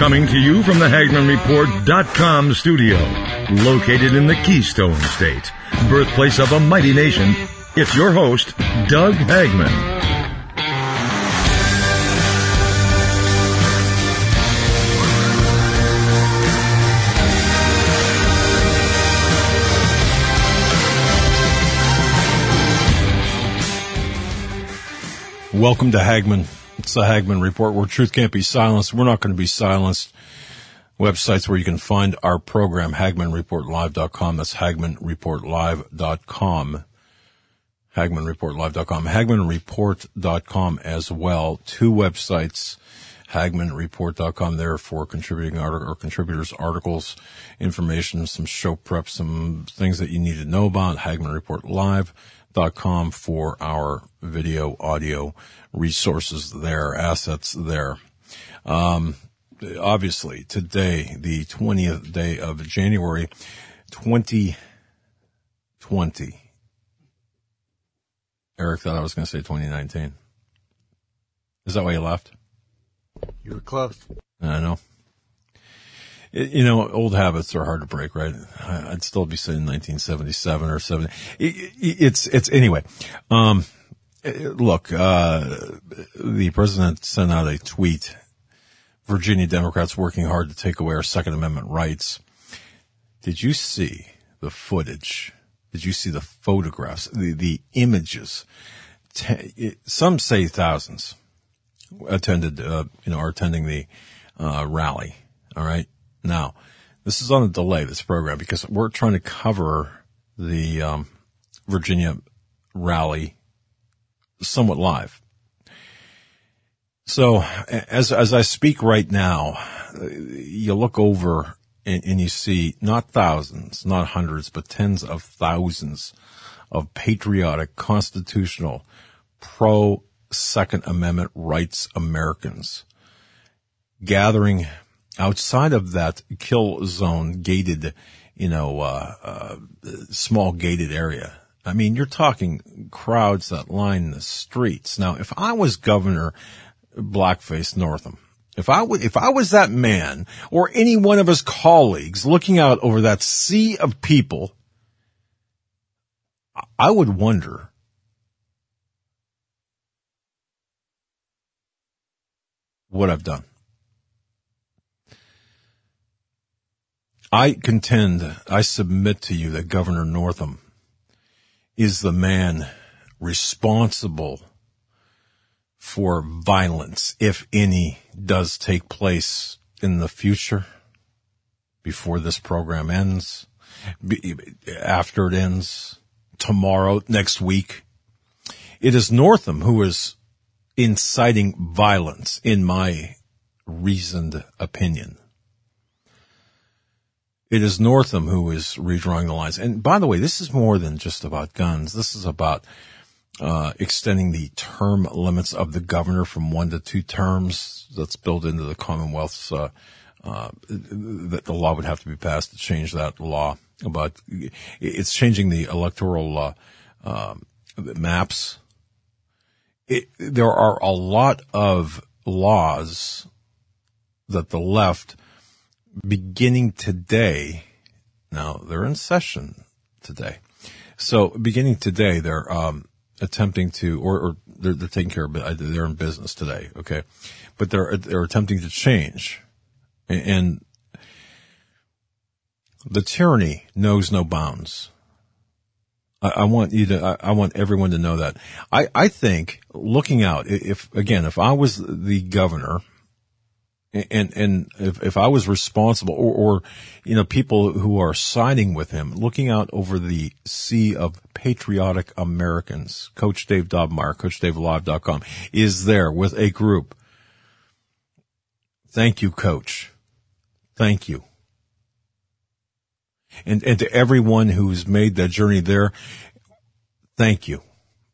Coming to you from the HagmannReport.com studio, located in the Keystone State, birthplace of a mighty nation, it's your host, Doug Hagmann. Welcome to Hagmann. It's the Hagmann Report, where truth can't be silenced. We're not going to be silenced. Websites where you can find our program, HagmannReportLive.com. That's HagmannReportLive.com. HagmannReportLive.com. HagmannReport.com as well. Two websites, HagmannReport.com, there for contributors' articles, information, some show prep, some things that you need to know about. HagmannReportLive.com for our video, audio resources there, assets there. Obviously, today, the 20th day of January, 2020. Eric thought I was going to say 2019. Is that why you laughed? You were close. I know. Old habits are hard to break, right? I'd still be saying 1977 or 70. It's anyway. Look, the president sent out a tweet. Virginia Democrats working hard to take away our Second Amendment rights. Did you see the footage? Did you see the photographs, the images? Some say thousands attended, are attending the rally. All right. Now, this is on a delay, this program, because we're trying to cover the Virginia rally somewhat live. So as I speak right now, you look over and you see not thousands, not hundreds, but tens of thousands of patriotic, constitutional, pro-Second Amendment rights Americans gathering outside of that kill zone gated, small gated area. I mean, you're talking crowds that line the streets. Now, if I was Governor Blackface Northam, if I was that man or any one of his colleagues looking out over that sea of people, I would wonder what I've done. I submit to you that Governor Northam is the man responsible for violence, if any, does take place in the future, before this program ends, after it ends, tomorrow, next week. It is Northam who is inciting violence, in my reasoned opinion. It is Northam who is redrawing the lines. And by the way, this is more than just about guns. This is about extending the term limits of the governor from 1 to 2 terms. That's built into the Commonwealth's, that the law would have to be passed to change that law. But it's changing the electoral maps. There are a lot of laws that the left, beginning today, now they're in session today. So beginning today, they're attempting to, or they're taking care of it. They're in business today, okay? But they're attempting to change, and the tyranny knows no bounds. I want everyone to know that. I think, looking out, if I was the governor, and if I was responsible, or people who are siding with him, looking out over the sea of patriotic Americans, Coach Dave Dobmeyer, CoachDaveLive.com, is there with a group. Thank you, Coach. Thank you. And to everyone who's made that journey there, thank you.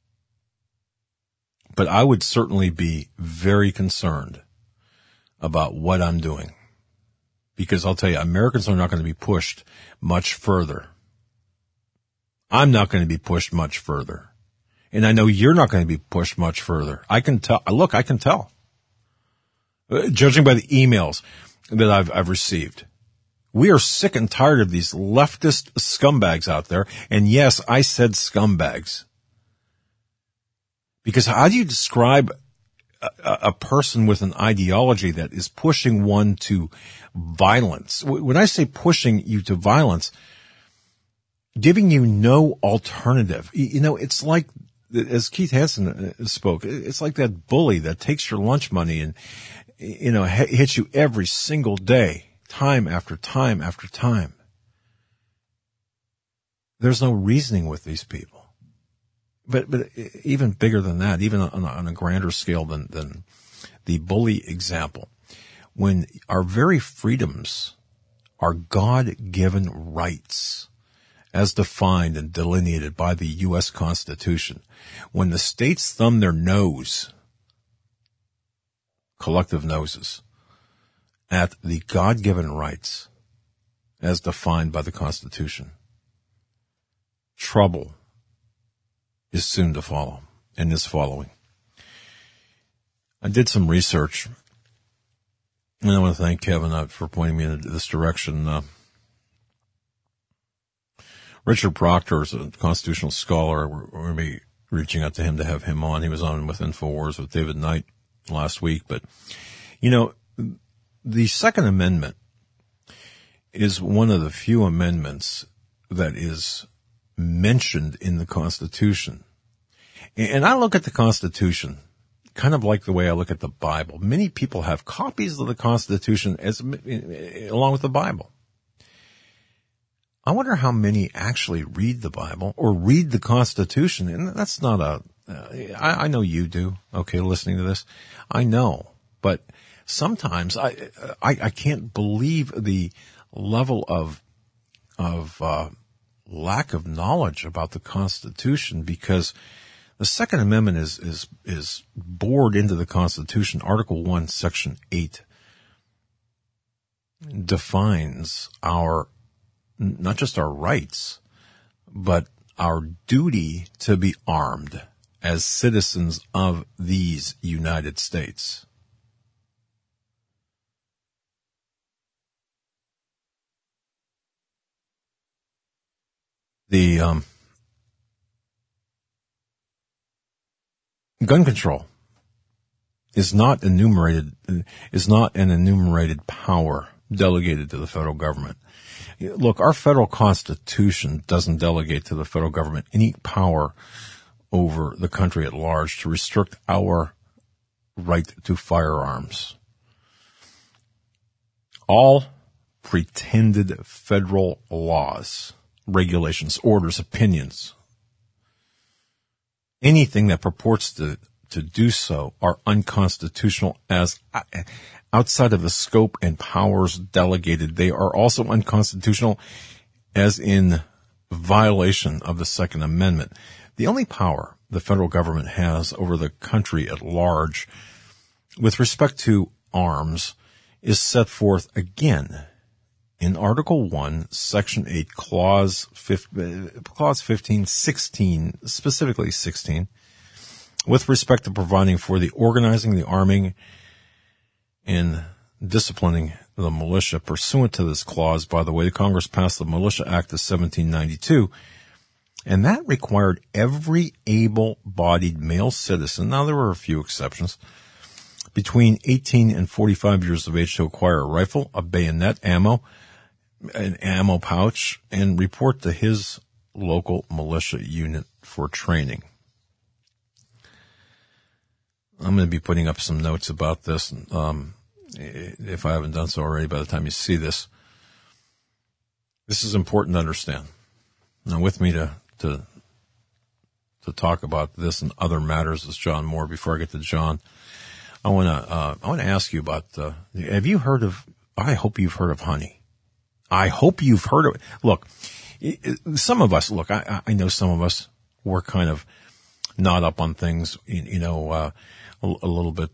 But I would certainly be very concerned about what I'm doing, because I'll tell you, Americans are not going to be pushed much further. I'm not going to be pushed much further. And I know you're not going to be pushed much further. I can tell. Look, I can tell. Judging by the emails, that I've received. We are sick and tired of these leftist scumbags out there. And yes, I said scumbags. Because how do you describe a person with an ideology that is pushing one to violence? When I say pushing you to violence, giving you no alternative. You know, it's like, as Keith Hansen spoke, it's like that bully that takes your lunch money and, you know, hits you every single day, time after time after time. There's no reasoning with these people. But even bigger than that, even on a grander scale than the bully example, when our very freedoms are God-given rights as defined and delineated by the U.S. Constitution, when the states thumb their nose, collective noses, at the God-given rights as defined by the Constitution, trouble is soon to follow and is following. I did some research, and I want to thank Kevin for pointing me in this direction. Richard Proctor is a constitutional scholar. We're going to be reaching out to him to have him on. He was on with InfoWars with David Knight last week. But, you know, the Second Amendment is one of the few amendments that is mentioned in the Constitution. And I look at the Constitution kind of like the way I look at the Bible. Many people have copies of the Constitution along with the Bible. I wonder how many actually read the Bible or read the Constitution. And that's not I know you do. Okay, listening to this. I know. But sometimes I can't believe the level of lack of knowledge about the Constitution, because the Second Amendment is bored into the Constitution. Article 1, Section 8 defines not just our rights, but our duty to be armed as citizens of these United States. The gun control is not an enumerated power delegated to the federal government. Look, our federal Constitution doesn't delegate to the federal government any power over the country at large to restrict our right to firearms. All pretended federal laws, regulations, orders, opinions, anything that purports to do so are unconstitutional as outside of the scope and powers delegated. They are also unconstitutional as in violation of the Second Amendment. The only power the federal government has over the country at large with respect to arms is set forth again in Article 1, Section 8, Clause 15, 16, specifically 16, with respect to providing for the organizing, the arming, and disciplining the militia. Pursuant to this clause, by the way, the Congress passed the Militia Act of 1792, and that required every able-bodied male citizen, now there were a few exceptions, between 18 and 45 years of age to acquire a rifle, a bayonet, ammo, an ammo pouch, and report to his local militia unit for training. I'm going to be putting up some notes about this, if I haven't done so already by the time you see this. This is important to understand. Now, with me to talk about this and other matters is John Moore. Before I get to John, I want to ask you about, have you heard of, I hope you've heard of honey. I hope you've heard of it. Look, some of us, I know some of us were kind of not up on things, a little bit,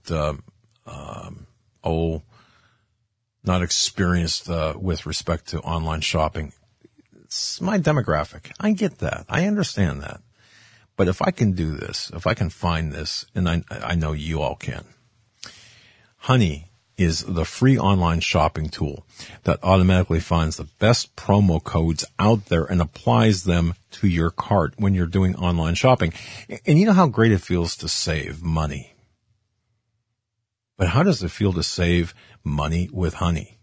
not experienced, with respect to online shopping. It's my demographic. I get that. I understand that. But if I can do this, if I can find this, and I know you all can. Honey is the free online shopping tool that automatically finds the best promo codes out there and applies them to your cart when you're doing online shopping. And you know how great it feels to save money. But how does it feel to save money with Honey?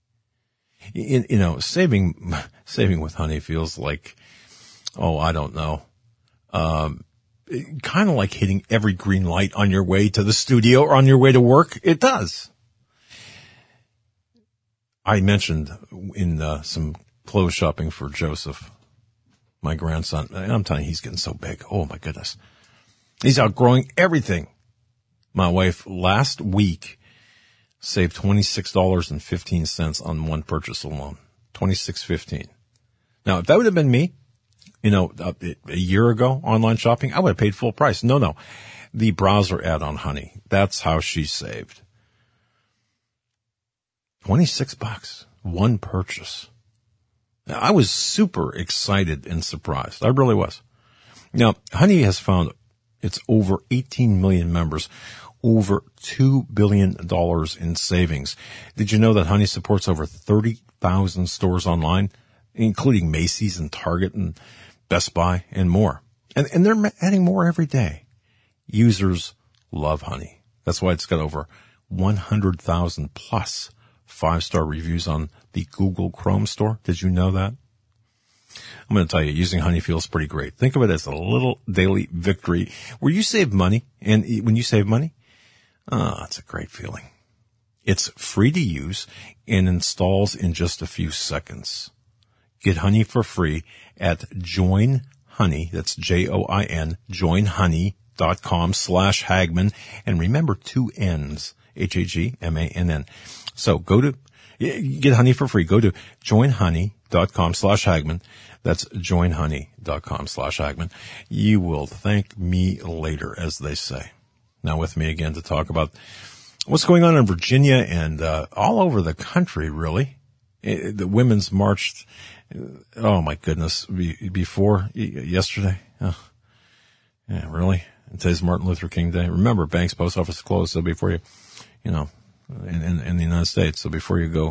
Saving with Honey feels like, I don't know, kind of like hitting every green light on your way to the studio or on your way to work. It does. I mentioned in some clothes shopping for Joseph, my grandson, and I'm telling you, he's getting so big. Oh my goodness. He's outgrowing everything. My wife last week saved $26.15 on one purchase alone. $26.15. Now, if that would have been me, a year ago, online shopping, I would have paid full price. No. The browser ad on Honey. That's how she saved. $26. One purchase. Now, I was super excited and surprised. I really was. Now, Honey has found its over 18 million members, over $2 billion in savings. Did you know that Honey supports over 30,000 stores online, including Macy's and Target and Best Buy and more? And they're adding more every day. Users love Honey. That's why it's got over 100,000 plus 5-star reviews on the Google Chrome store. Did you know that? I'm going to tell you, using Honey feels pretty great. Think of it as a little daily victory where you save money. And when you save money, it's a great feeling. It's free to use and installs in just a few seconds. Get Honey for free at Join Honey. That's JOIN, joinhoney.com/Hagmann. And remember, 2 N's, HAGMANN. So get Honey for free. Go to joinhoney.com/Hagmann. That's joinhoney.com/Hagmann. You will thank me later, as they say. Now with me again to talk about what's going on in Virginia and all over the country, really. The Women's March, oh my goodness, before yesterday. Oh, yeah, really? And today's Martin Luther King Day. Remember, Banks Post Office is closed, so before you, in the United States, so before you go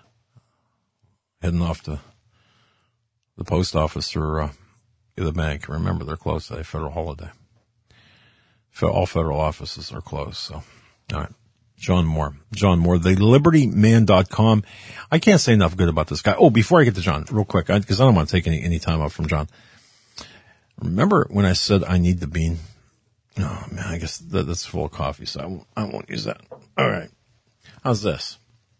heading off to the post office or the bank, remember they're closed today, federal holiday. All federal offices are closed, so. All right. John Moore, thelibertyman.com. I can't say enough good about this guy. Oh, before I get to John, real quick, because I don't want to take any time off from John. Remember when I said I need the bean? Oh, man, I guess that's full of coffee, so I won't use that. All right. How's this?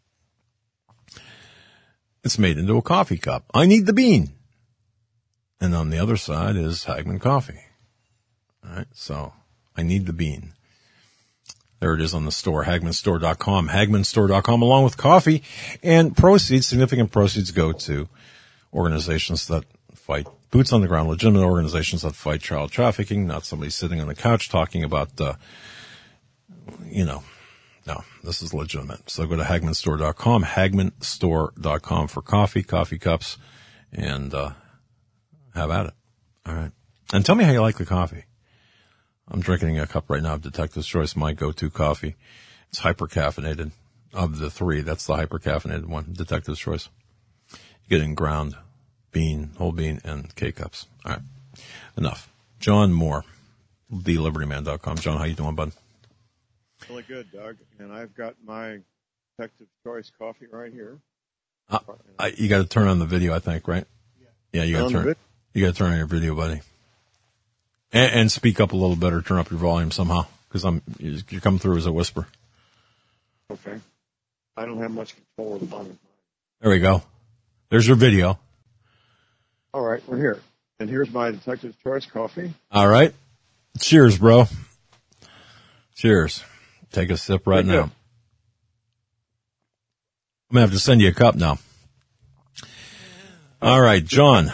It's made into a coffee cup. I need the bean. And on the other side is Hagmann Coffee. All right, so I need the bean. There it is on the store, HagmannStore.com, HagmannStore.com, along with coffee. And significant proceeds go to organizations that fight, boots on the ground, legitimate organizations that fight child trafficking, not somebody sitting on the couch talking about, no, this is legitimate. So go to HagmannStore.com, HagmannStore.com for coffee cups, and have at it. All right. And tell me how you like the coffee. I'm drinking a cup right now of Detective's Choice, my go-to coffee. It's hyper-caffeinated. Of the 3, that's the hyper-caffeinated one, Detective's Choice. You get it in ground bean, whole bean, and K-cups. All right. Enough. John Moore, thelibertyman.com. John, how you doing, bud? Really good, Doug. And I've got my Detective's Choice coffee right here. You got to turn on the video, I think, right? Yeah, you got to turn on your video, buddy. And speak up a little better, turn up your volume somehow, because you're coming through as a whisper. Okay. I don't have much control of the volume. There we go. There's your video. All right, we're here. And here's my Detective's Choice coffee. All right. Cheers, bro. Cheers. Take a sip right now. I'm going to have to send you a cup now. All right, John.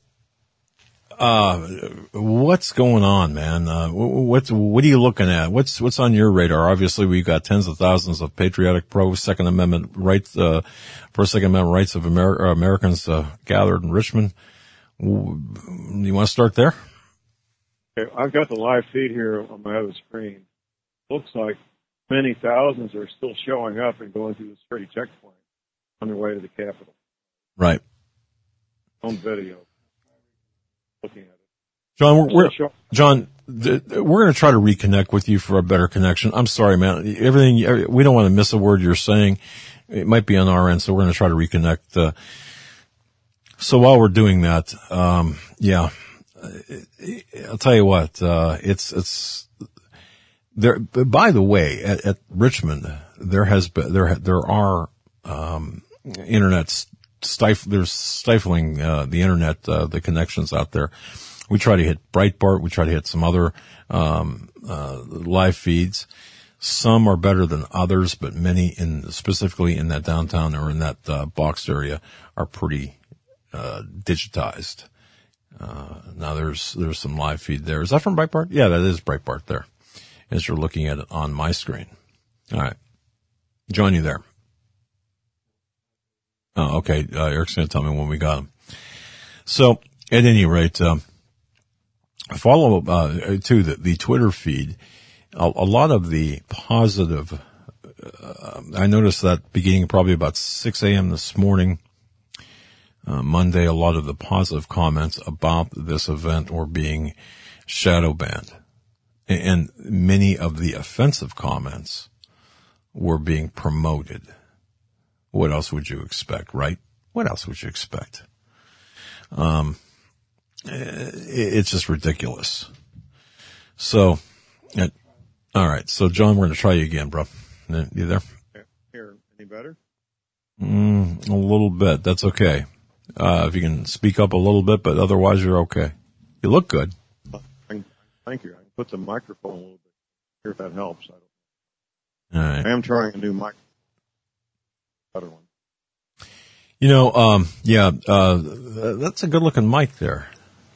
What's going on, man? What are you looking at? What's on your radar? Obviously, we've got tens of thousands of patriotic Second Amendment rights of Americans gathered in Richmond. You want to start there? Okay, I've got the live feed here on my other screen. Looks like many thousands are still showing up and going through the security checkpoint on their way to the Capitol. Right. On video. Looking at it. John, we're going to try to reconnect with you for a better connection. I'm sorry, man. We don't want to miss a word you're saying. It might be on our end, so we're going to try to reconnect. So while we're doing that, yeah, I'll tell you what, it's there. By the way, at Richmond, there are internet there's stifling, the internet, the connections out there. We try to hit Breitbart. We try to hit some other, live feeds. Some are better than others, but many specifically in that downtown or in that, boxed area are pretty, digitized. Now there's some live feed there. Is that from Breitbart? Yeah, that is Breitbart there, as you're looking at it on my screen. All right. Join you there. Oh, okay. Eric's going to tell me when we got him. So at any rate, follow, to the Twitter feed. A lot of the positive, I noticed that beginning probably about 6 a.m. this morning, Monday, a lot of the positive comments about this event were being shadow banned. And many of the offensive comments were being promoted. What else would you expect, right? What else would you expect? It's just ridiculous. So, all right. So, John, we're going to try you again, bro. You there? Here, any better? A little bit. That's okay. If you can speak up a little bit, but otherwise you're okay. You look good. Thank you. I can put the microphone a little bit here if that helps. All right. I am trying a new microphone. Better one. You know, that's a good looking mic there.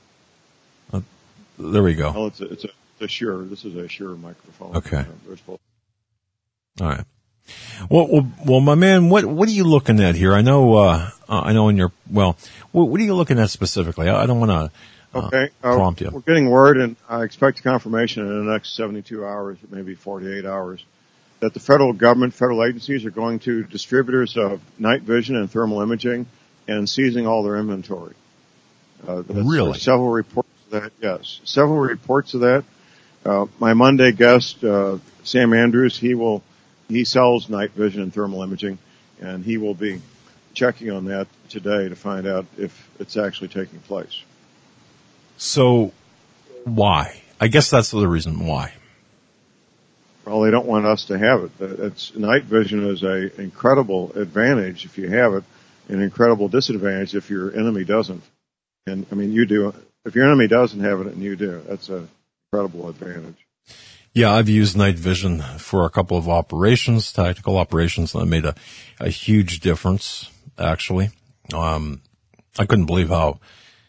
There we go. Well, it's a Shure. This is a Shure microphone. Okay. All right. Well, my man, what are you looking at here? I know in your, what are you looking at specifically? I don't want to, prompt you. We're getting word, and I expect confirmation in the next 72 hours, maybe 48 hours, that the federal government, federal agencies are going to distributors of night vision and thermal imaging and seizing all their inventory. Really? Several reports of that, yes. Several reports of that. My Monday guest, Sam Andrews, he sells night vision and thermal imaging, and he will be checking on that today to find out if it's actually taking place. So, why? I guess that's the reason why. Well, they don't want us to have it. Night vision is an incredible advantage if you have it, an incredible disadvantage if your enemy doesn't. And I mean, you do. If your enemy doesn't have it and you do, that's an incredible advantage. Yeah, I've used night vision for a couple of operations, tactical operations, and it made a huge difference, actually. I couldn't believe how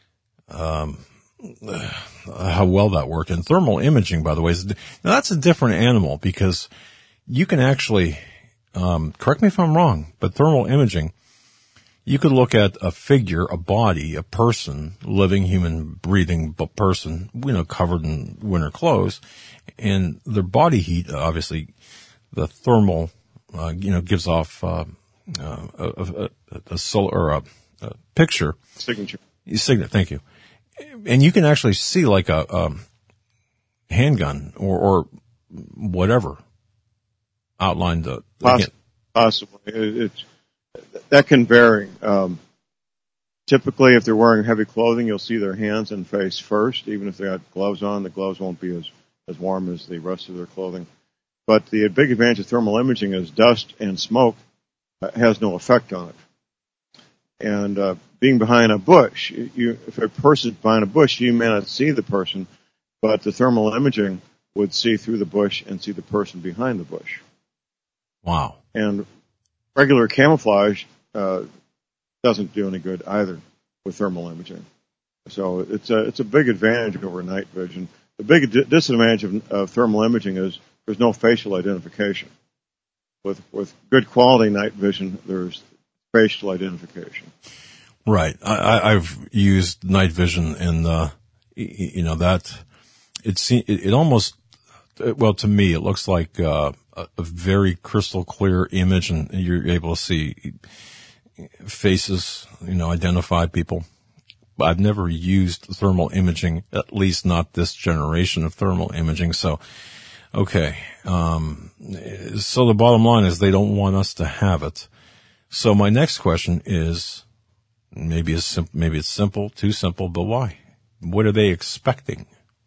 well that worked. And thermal imaging, by the way, now that's a different animal because you can actually, correct me if I'm wrong, but thermal imaging, you could look at a figure, a body, a person, living, human, breathing person, covered in winter clothes, and their body heat, obviously, the thermal, gives off, a solar, a picture. Signature. Thank you. And you can actually see like a handgun or whatever outlined. Possibly. That can vary. Typically, if they're wearing heavy clothing, you'll see their hands and face first. Even if they got gloves on, the gloves won't be as warm as the rest of their clothing. But the big advantage of thermal imaging is dust and smoke has no effect on it. And being behind a bush, if a person's behind a bush, you may not see the person, but the thermal imaging would see through the bush and see the person behind the bush. Wow. And regular camouflage doesn't do any good either with thermal imaging. So it's a big advantage over night vision. The big disadvantage of thermal imaging is there's no facial identification. With good quality night vision, there's facial identification. Right. I've used night vision and, that it almost, well, to me, it looks like a very crystal clear image, and you're able to see faces, identify people. I've never used thermal imaging, at least not this generation of thermal imaging. So, okay. So the bottom line is they don't want us to have it. So my next question is, maybe it's simple, too simple, but why? What are they expecting?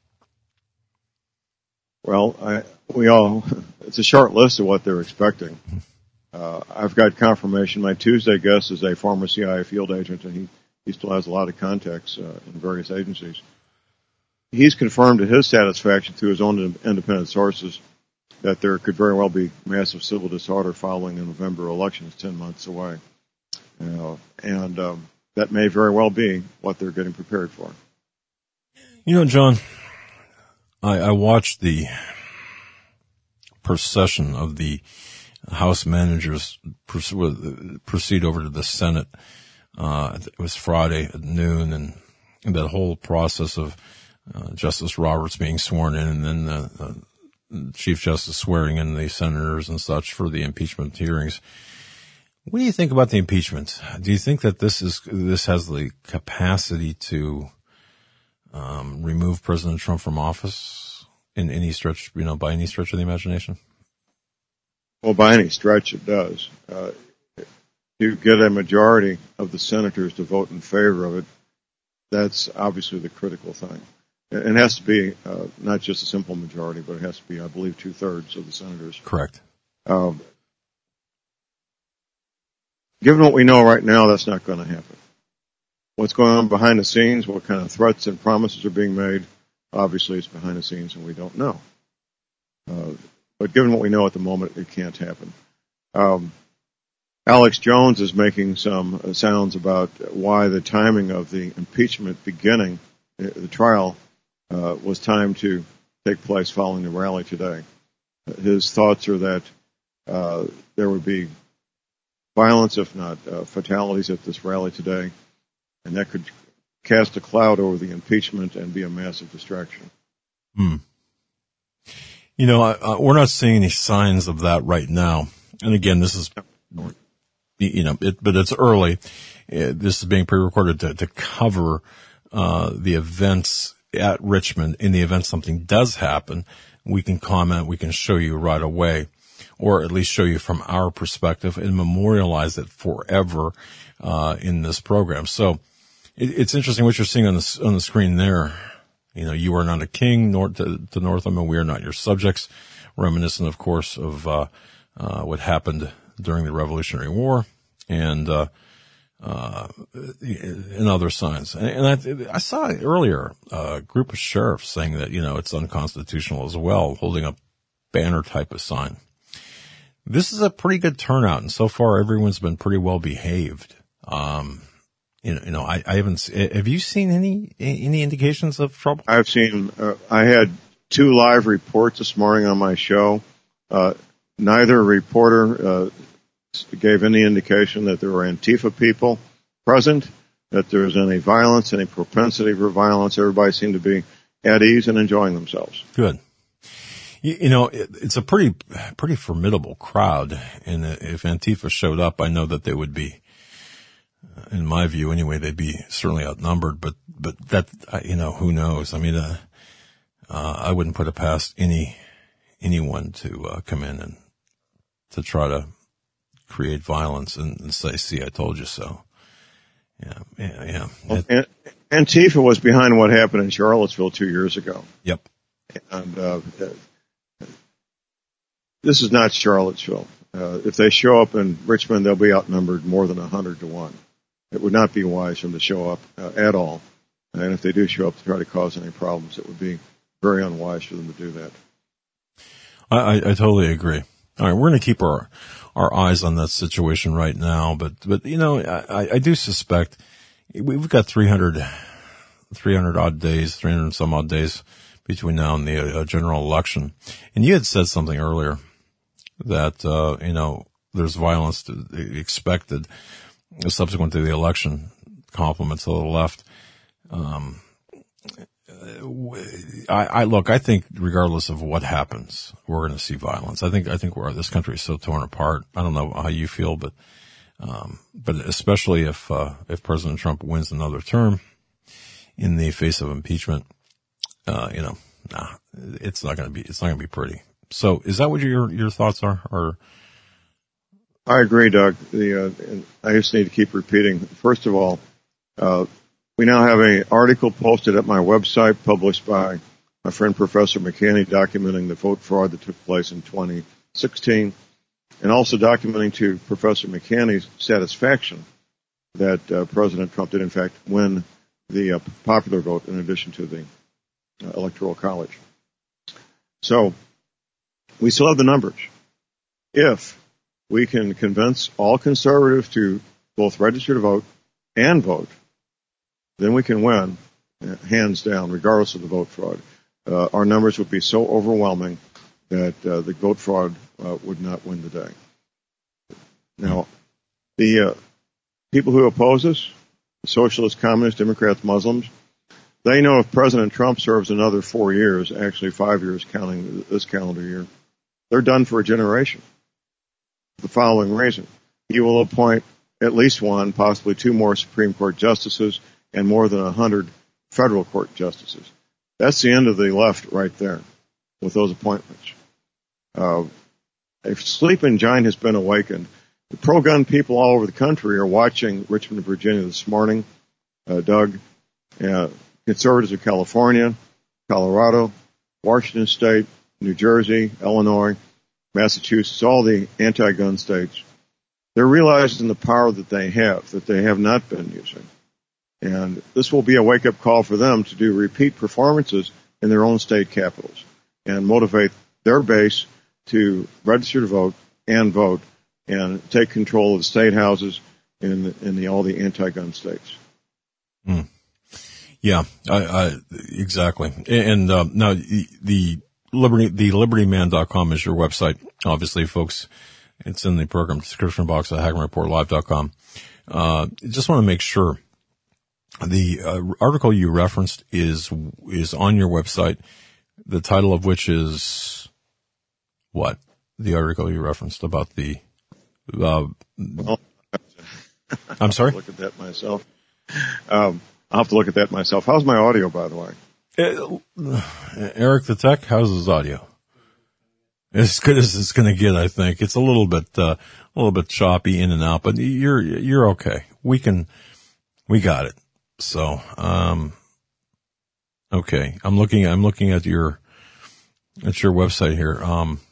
Well, it's a short list of what they're expecting. I've got confirmation. My Tuesday guest is a former CIA field agent, and he still has a lot of contacts in various agencies. He's confirmed to his satisfaction through his own independent sources that there could very well be massive civil disorder following the November elections 10 months away. And that may very well be what they're getting prepared for. John, I watched the procession of the House managers proceed over to the Senate. It was Friday at noon, and that whole process of Justice Roberts being sworn in, and then the Chief Justice swearing in the senators and such for the impeachment hearings. What do you think about the impeachment? Do you think that this has the capacity to remove President Trump from office in any stretch, by any stretch of the imagination? Well, by any stretch, it does. You get a majority of the senators to vote in favor of it. That's obviously the critical thing. It has to be not just a simple majority, but it has to be, I believe, 2/3 of the senators. Correct. Given what we know right now, that's not going to happen. What's going on behind the scenes, what kind of threats and promises are being made, obviously it's behind the scenes and we don't know. But given what we know at the moment, it can't happen. Alex Jones is making some sounds about why the timing of the impeachment beginning, the trial, was timed to take place following the rally today. His thoughts are that there would be violence, if not fatalities, at this rally today, and that could cast a cloud over the impeachment and be a massive distraction. We're not seeing any signs of that right now. And again, this is, but it's early. This is being pre-recorded to cover the events at Richmond. In the event something does happen, we can comment, we can show you right away, or at least show you from our perspective and memorialize it forever in this program. So it's interesting what you're seeing on the screen there. You are not a king, nor to Northam, we are not your subjects. Reminiscent, of course, of what happened during the Revolutionary War and other signs. And I saw earlier a group of sheriffs saying that, it's unconstitutional as well, holding up banner type of sign. This is a pretty good turnout, and so far everyone's been pretty well behaved. I haven't. Have you seen any indications of trouble? I've seen. I had 2 live reports this morning on my show. Neither reporter gave any indication that there were Antifa people present, that there was any violence, any propensity for violence. Everybody seemed to be at ease and enjoying themselves. Good. It's a pretty formidable crowd, and if Antifa showed up, I know that they would be, in my view anyway, they'd be certainly outnumbered, but that, who knows? I mean, I wouldn't put it past anyone to come in and to try to create violence and say, see, I told you so. Yeah. Well, Antifa was behind what happened in Charlottesville 2 years ago. Yep. And, this is not Charlottesville. If they show up in Richmond, they'll be outnumbered more than 100-1. It would not be wise for them to show up at all. And if they do show up to try to cause any problems, it would be very unwise for them to do that. I totally agree. All right, we're going to keep our eyes on that situation right now, but I do suspect we've got 300 odd days, 300 some odd days between now and the general election. And you had said something earlier that there's violence expected subsequent to the election. Compliments to the left. I think regardless of what happens, we're going to see violence. I think this country is so torn apart. I don't know how you feel, but especially if President Trump wins another term in the face of impeachment, it's not going to be pretty. So is that what your thoughts are? Or I agree, Doug. I just need to keep repeating. First of all, we now have an article posted at my website published by my friend Professor McCanney documenting the vote fraud that took place in 2016 and also documenting to Professor McCanney's satisfaction that President Trump did in fact win the popular vote in addition to the Electoral College. So we still have the numbers. If we can convince all conservatives to both register to vote and vote, then we can win, hands down, regardless of the vote fraud. Our numbers would be so overwhelming that the vote fraud would not win the day. Now, the people who oppose us, socialists, communists, Democrats, Muslims, they know if President Trump serves another 4 years, actually 5 years counting this calendar year, they're done for a generation. The following reason: he will appoint at least one, possibly two more Supreme Court justices and more than 100 federal court justices. That's the end of the left right there with those appointments. A sleeping giant has been awakened. The pro-gun people all over the country are watching Richmond, Virginia this morning. Doug, conservatives of California, Colorado, Washington State, New Jersey, Illinois, Massachusetts, all the anti-gun states, they're realizing the power that they have not been using. And this will be a wake-up call for them to do repeat performances in their own state capitals and motivate their base to register to vote and take control of the state houses in all the anti-gun states. Mm. Yeah, exactly. And now the libertyman.com is your website. Obviously, folks, it's in the program description box at HagmannReportLive.com. Just want to make sure the article you referenced is on your website, the title of which is what? The article you referenced about the I'm sorry? I'll look at that myself. I'll have to look at that myself. How's my audio, by the way? Eric the Tech, how's his audio? As good as it's going to get, I think. It's a little bit choppy in and out, but you're okay. We got it. So, okay. I'm looking at your website here.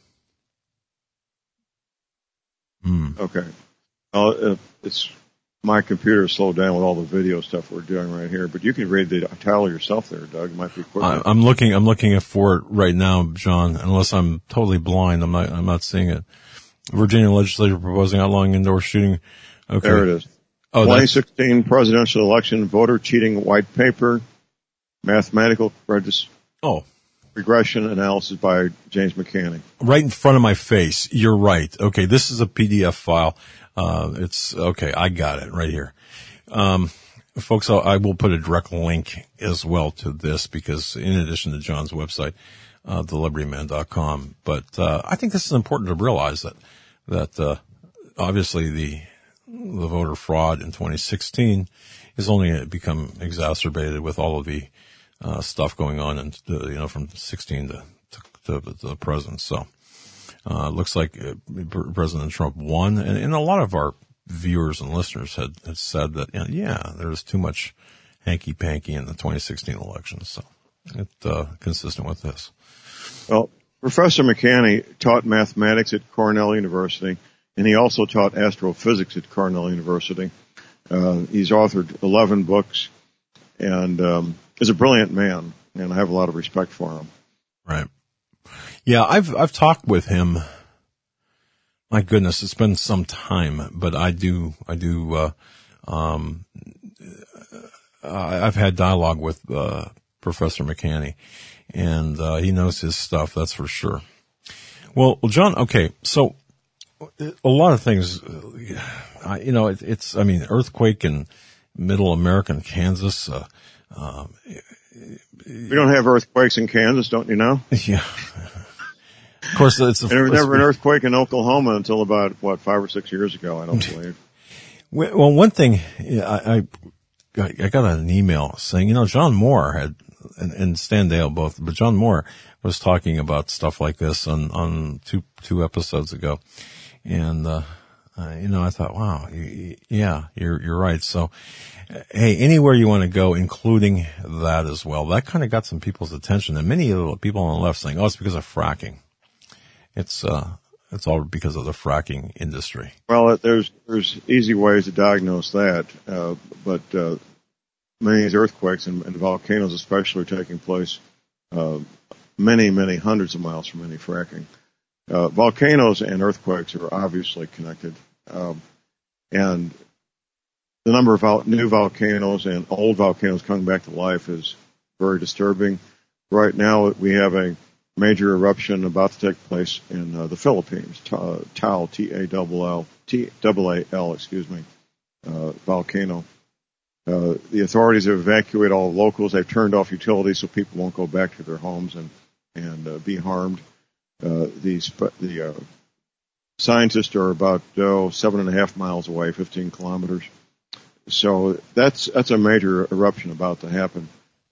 Okay. It's my computer slowed down with all the video stuff we're doing right here, but you can read the title yourself there, Doug. It might be quicker. I'm looking for it right now, John, unless I'm totally blind. I'm not seeing it. Virginia legislature proposing outlawing indoor shooting. Okay. There it is. Oh, 2016 presidential election voter cheating white paper, mathematical regression analysis by James McCanney. Right in front of my face. You're right. Okay. This is a PDF file. It's okay. I got it right here. Folks, I will put a direct link as well to this because in addition to John's website, thelibertyman.com. But, I think this is important to realize that obviously the voter fraud in 2016 is only become exacerbated with all of the, stuff going on and, from 16 to the present. So, looks like President Trump won, and a lot of our viewers and listeners had said that, there was too much hanky-panky in the 2016 election. So it's consistent with this. Well, Professor McCanney taught mathematics at Cornell University, and he also taught astrophysics at Cornell University. He's authored 11 books, and is a brilliant man, and I have a lot of respect for him. Right. Yeah, I've talked with him. My goodness, it's been some time, but I've had dialogue with Professor McCanney, and he knows his stuff, that's for sure. Well, John, okay, so a lot of things, earthquake in middle American Kansas, We don't have earthquakes in Kansas, don't you know? Yeah. Of course, there was never an earthquake in Oklahoma until about 5 or 6 years ago, I don't believe. Well, one thing, I got an email saying, John Moore had, and Stan Dale both, but John Moore was talking about stuff like this on two episodes ago. And, I thought, wow, yeah, you're right. So, hey, anywhere you want to go, including that as well, that kind of got some people's attention. And many of the people on the left saying, it's because of fracking. It's all because of the fracking industry. Well, there's easy ways to diagnose that, but many of these earthquakes and volcanoes especially are taking place many, many hundreds of miles from any fracking. Volcanoes and earthquakes are obviously connected, and the number of new volcanoes and old volcanoes coming back to life is very disturbing. Right now, we have a major eruption about to take place in the Philippines, Taal, T-A-L-L, volcano. The authorities have evacuated all locals. They've turned off utilities so people won't go back to their homes and be harmed. The scientists are about 7.5 miles away, 15 kilometers. So that's a major eruption about to happen.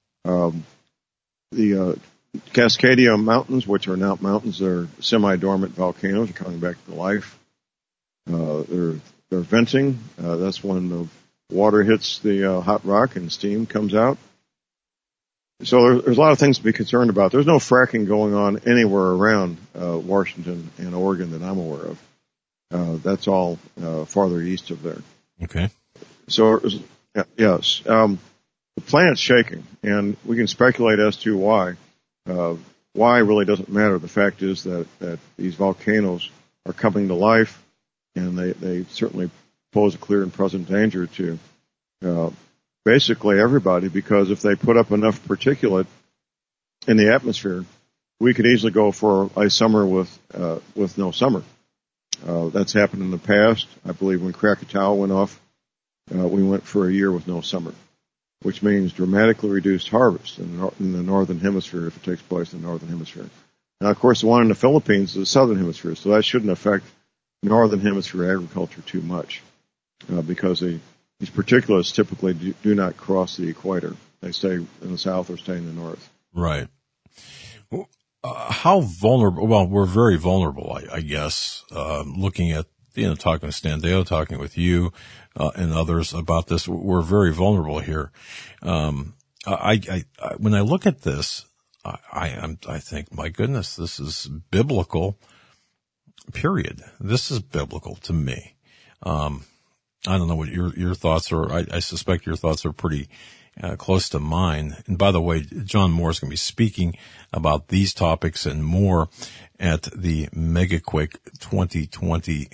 The Cascadia Mountains, which are now mountains, they're semi-dormant volcanoes, are coming back to life. They're venting. That's when the water hits the hot rock and steam comes out. So there's a lot of things to be concerned about. There's no fracking going on anywhere around Washington and Oregon that I'm aware of. That's all farther east of there. Okay. So, yes, the planet's shaking, and we can speculate as to why. Why really doesn't matter. The fact is that these volcanoes are coming to life, and they certainly pose a clear and present danger to basically everybody, because if they put up enough particulate in the atmosphere, we could easily go for a summer with no summer. That's happened in the past. I believe when Krakatoa went off, we went for a year with no summer, which means dramatically reduced harvest in the northern hemisphere if it takes place in the northern hemisphere. Now, of course, the one in the Philippines is the southern hemisphere, so that shouldn't affect northern hemisphere agriculture too much, because these particulates typically do not cross the equator. They stay in the south or stay in the north. Right. How vulnerable? Well, we're very vulnerable, I guess, looking at, talking to Stan Dale, talking with you, and others about this. We're very vulnerable here. When I look at this, I think, my goodness, this is biblical, period. This is biblical to me. I don't know what your thoughts are. I suspect your thoughts are pretty close to mine. And by the way, John Moore is going to be speaking about these topics and more at the MegaQuake 2020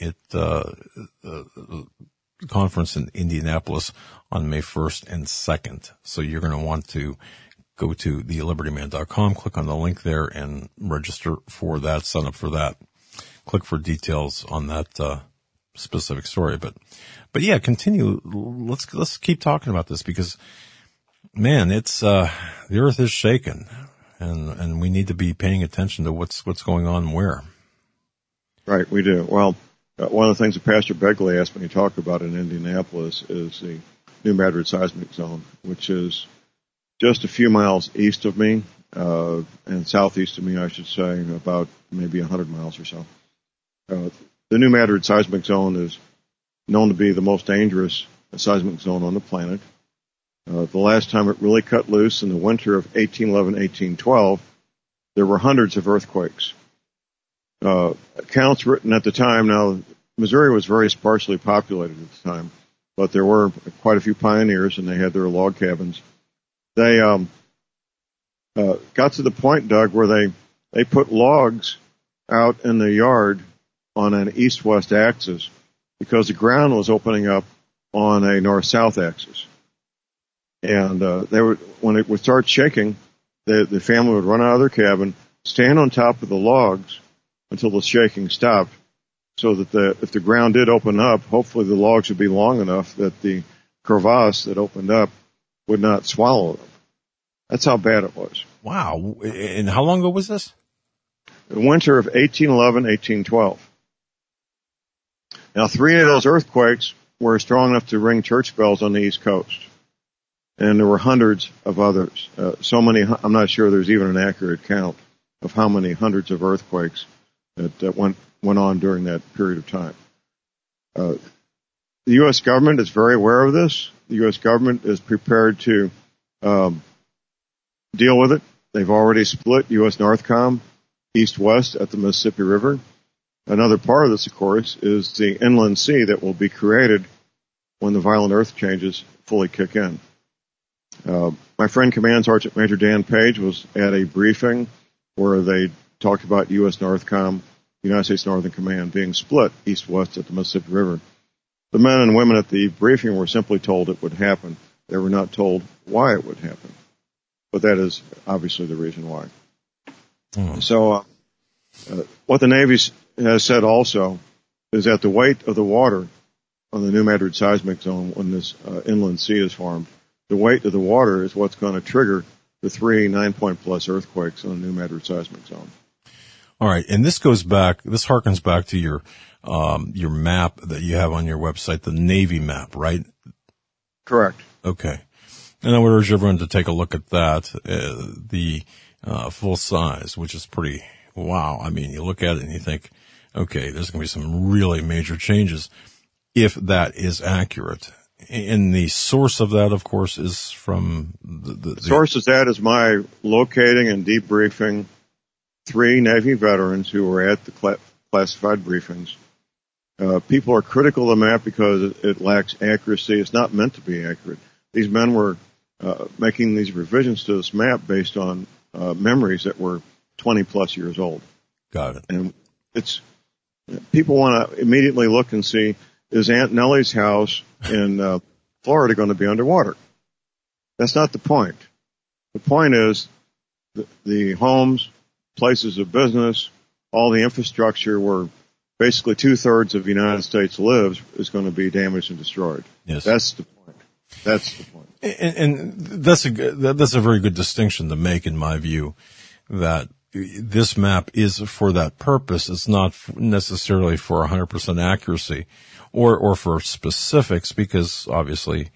conference in Indianapolis on May 1st and 2nd. So you're going to want to go to thelibertyman.com, click on the link there, and register for that, sign up for that. Click for details on that specific story. But yeah, continue. Let's keep talking about this, because, man, it's the earth is shaken, and we need to be paying attention to what's going on where. Right, we do. Well, one of the things that Pastor Begley asked when he talked about in Indianapolis is the New Madrid seismic zone, which is just a few miles east of me, and southeast of me, I should say, about maybe 100 miles or so. The New Madrid seismic zone is known to be the most dangerous seismic zone on the planet. The last time it really cut loose in the winter of 1811-1812, there were hundreds of earthquakes. Accounts written at the time, now Missouri was very sparsely populated at the time, but there were quite a few pioneers, and they had their log cabins. They got to the point, Doug, where they put logs out in the yard on an east-west axis because the ground was opening up on a north-south axis. And when it would start shaking, the family would run out of their cabin, stand on top of the logs until the shaking stopped, so that if the ground did open up, hopefully the logs would be long enough that the crevasse that opened up would not swallow them. That's how bad it was. Wow. And how long ago was this? The winter of 1811, 1812. Now, 3 of those earthquakes were strong enough to ring church bells on the East Coast. And there were hundreds of others. So many, I'm not sure there's even an accurate count of how many hundreds of earthquakes that went on during that period of time. The U.S. government is very aware of this. The U.S. government is prepared to deal with it. They've already split U.S. Northcom east-west at the Mississippi River. Another part of this, of course, is the inland sea that will be created when the violent earth changes fully kick in. My friend Command Sergeant Major Dan Page was at a briefing where they talked about U.S. Northcom, United States Northern Command, being split east-west at the Mississippi River. The men and women at the briefing were simply told it would happen. They were not told why it would happen. But that is obviously the reason why. So what the Navy has said also is that the weight of the water on the New Madrid seismic zone when this inland sea is formed, the weight of the water is what's going to trigger the 3 9-point plus earthquakes on the New Madrid seismic zone. All right, and this harkens back to your map that you have on your website, the Navy map, right? Correct. Okay. And I would urge everyone to take a look at that, the full size, which is pretty wow. I mean, you look at it and you think, okay, there's going to be some really major changes if that is accurate. And the source of that, of course, is from the source of that is my locating and debriefing 3 Navy veterans who were at the classified briefings. People are critical of the map because it lacks accuracy. It's not meant to be accurate. These men were making these revisions to this map based on memories that were 20 plus years old. Got it. And people want to immediately look and see, is Aunt Nellie's house in Florida going to be underwater? That's not the point. The point is the homes, places of business, all the infrastructure where basically 2/3 of the United States lives is going to be damaged and destroyed. Yes. That's the point. That's the point. And that's a very good distinction to make, in my view, that this map is for that purpose. It's not necessarily for 100% accuracy or for specifics, because obviously,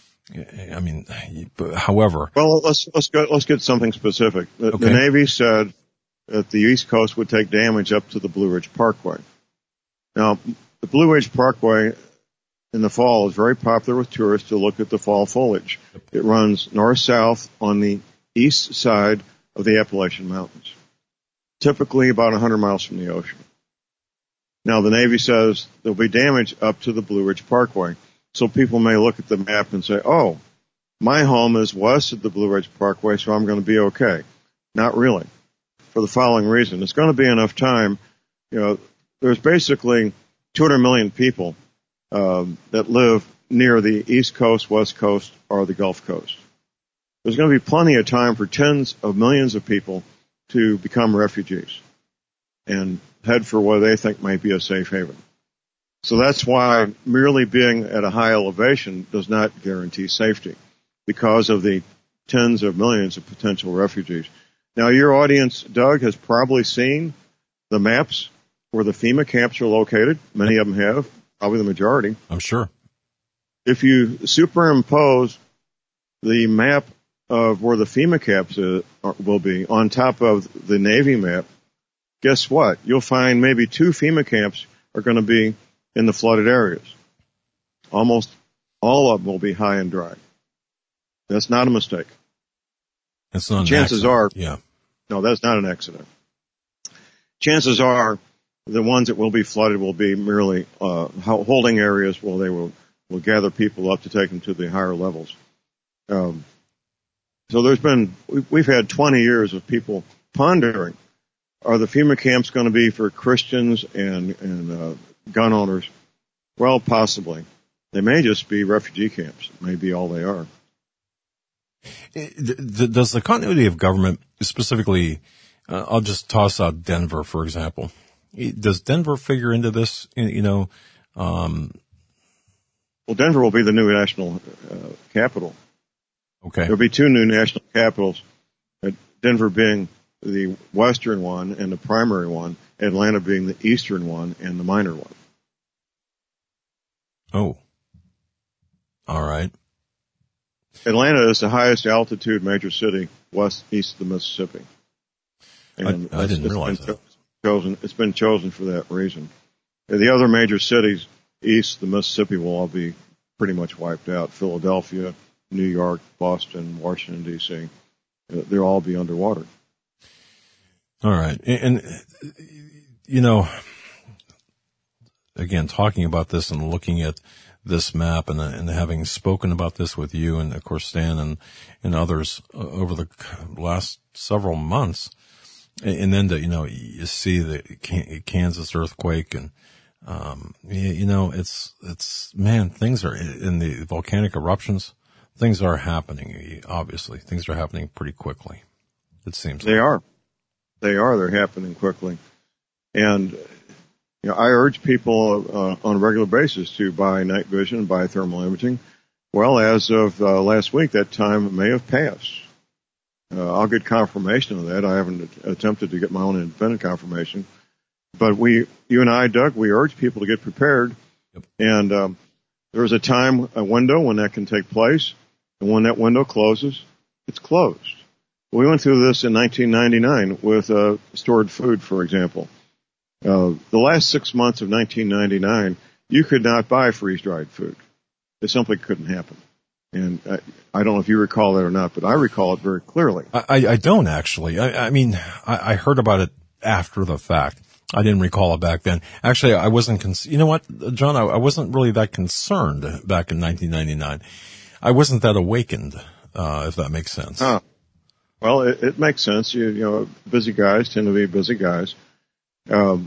I mean, however. Well, let's get something specific. The Navy said that the East Coast would take damage up to the Blue Ridge Parkway. Now, the Blue Ridge Parkway in the fall is very popular with tourists to look at the fall foliage. It runs north-south on the east side of the Appalachian Mountains, typically about 100 miles from the ocean. Now, the Navy says there'll be damage up to the Blue Ridge Parkway. So people may look at the map and say, oh, my home is west of the Blue Ridge Parkway, so I'm going to be okay. Not really. For the following reason. It's going to be enough time. There's basically 200 million people that live near the East Coast, West Coast, or the Gulf Coast. There's going to be plenty of time for tens of millions of people to become refugees and head for what they think might be a safe haven. So that's why merely being at a high elevation does not guarantee safety, because of the tens of millions of potential refugees. Now, your audience, Doug, has probably seen the maps where the FEMA camps are located. Many of them have, probably the majority. I'm sure. If you superimpose the map of where the FEMA camps will be on top of the Navy map, guess what? You'll find maybe 2 FEMA camps are going to be in the flooded areas. Almost all of them will be high and dry. That's not a mistake. That's not an Chances accident. are, yeah. No, that's not an accident. Chances are the ones that will be flooded will be merely holding areas where they will gather people up to take them to the higher levels. So we've had 20 years of people pondering, are the FEMA camps going to be for Christians and gun owners? Well, possibly. They may just be refugee camps. It may be all they are. Does the continuity of government, specifically, I'll just toss out Denver, for example. Does Denver figure into this? Well, Denver will be the new national capital. Okay. There'll be two new national capitals, Denver being the western one and the primary one, Atlanta being the eastern one and the minor one. Oh. All right. Atlanta is the highest altitude major city east of the Mississippi. And I didn't realize that. It's been chosen for that reason. The other major cities east of the Mississippi will all be pretty much wiped out. Philadelphia, New York, Boston, Washington, D.C. They'll all be underwater. All right. And again, talking about this and looking at this map and having spoken about this with you and, of course, Stan and others over the last several months, and then you see the Kansas earthquake and, it's man, things are in the volcanic eruptions. Things are happening. Obviously, things are happening pretty quickly. It seems they are. They're happening quickly, and I urge people on a regular basis to buy night vision, buy thermal imaging. Well, as of last week, that time may have passed. I'll get confirmation of that. I haven't attempted to get my own independent confirmation. But you and I, Doug, we urge people to get prepared. Yep. And there's a window when that can take place. And when that window closes, it's closed. We went through this in 1999 with stored food, for example. The last 6 months of 1999, you could not buy freeze-dried food. It simply couldn't happen. And I don't know if you recall that or not, but I recall it very clearly. I don't actually. I mean, I heard about it after the fact. I didn't recall it back then. Actually, I wasn't, you know what, John, I wasn't really that concerned back in 1999. I wasn't that awakened, if that makes sense. Well, it makes sense. Busy guys tend to be busy guys. The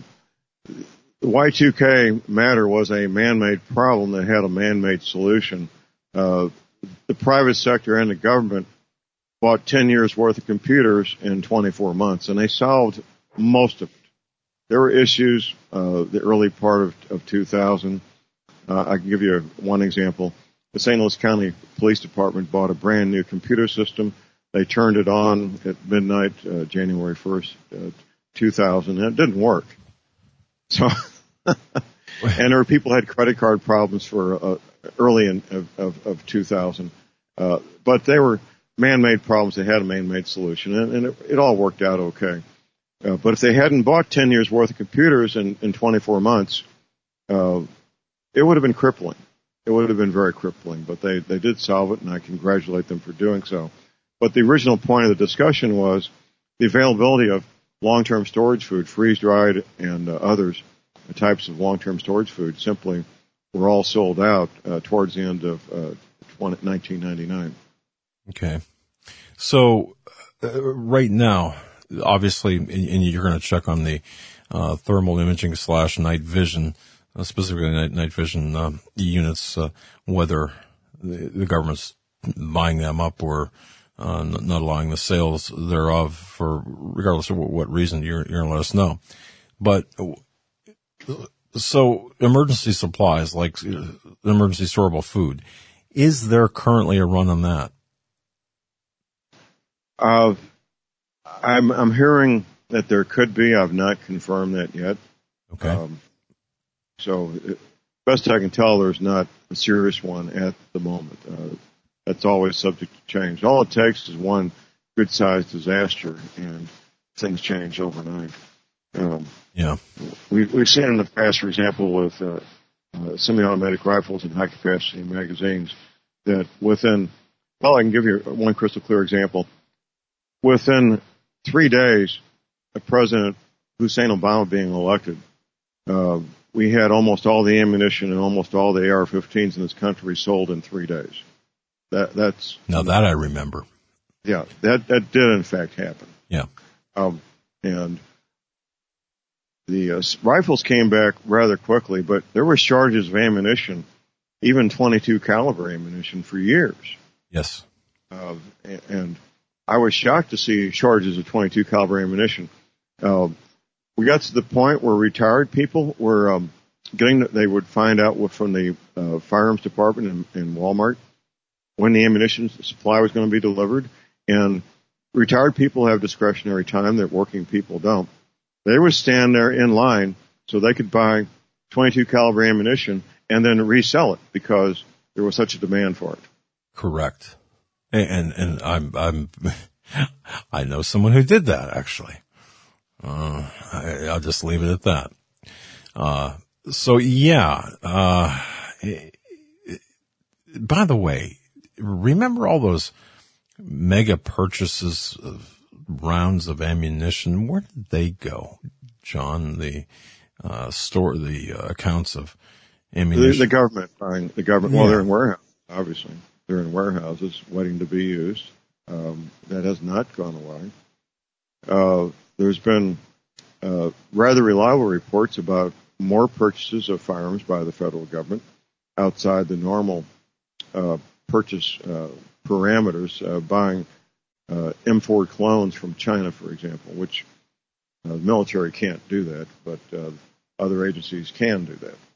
Y2K matter was a man-made problem that had a man-made solution. The private sector and the government bought 10 years worth of computers in 24 months, and they solved most of it. There were issues, the early part of 2000. I can give you one example. The St. Louis County Police Department bought a brand new computer system. They turned it on at midnight, January 1st, 2000, and it didn't work. So, and there were people who had credit card problems for early of 2000, but they were man-made problems. They had a man-made solution, and it all worked out okay. But if they hadn't bought 10 years worth of computers in 24 months, it would have been crippling. It would have been very crippling, but they did solve it, and I congratulate them for doing so. But the original point of the discussion was the availability of long-term storage food, freeze-dried and others, types of long-term storage food, simply were all sold out towards the end of 1999. Okay. So right now, obviously, and you're going to check on the thermal imaging / night vision, specifically night vision units, whether the government's buying them up or not allowing the sales thereof for regardless of what reason you're going to let us know. But so emergency supplies like emergency storable food, is there currently a run on that? I'm hearing that there could be. I've not confirmed that yet. Okay. So best I can tell, there's not a serious one at the moment. That's always subject to change. All it takes is one good-sized disaster, and things change overnight. Yeah. We've seen in the past, for example, with semi-automatic rifles and high-capacity magazines, that I can give you one crystal clear example. Within 3 days of President Hussein Obama being elected, we had almost all the ammunition and almost all the AR-15s in this country sold in 3 days. That's now that I remember. Yeah, that did in fact happen. Yeah. And the rifles came back rather quickly, but there were shortages of ammunition, even .22 caliber ammunition, for years. Yes. And I was shocked to see shortages of .22 caliber ammunition. We got to the point where retired people were they would find out from the firearms department in Walmart when the ammunition supply was going to be delivered. And retired people have discretionary time that working people don't. They would stand there in line so they could buy 22 caliber ammunition and then resell it because there was such a demand for it. Correct. And I know someone who did that, actually. I'll just leave it at that. So yeah, by the way, remember all those mega purchases of rounds of ammunition? Where did they go, John? The accounts of ammunition. The government buying the government. Yeah. Well, they're in warehouses. Obviously, they're in warehouses waiting to be used. That has not gone away. There's been rather reliable reports about more purchases of firearms by the federal government outside the normal purchase parameters, buying M4 clones from China, for example, which the military can't do that, but other agencies can do that.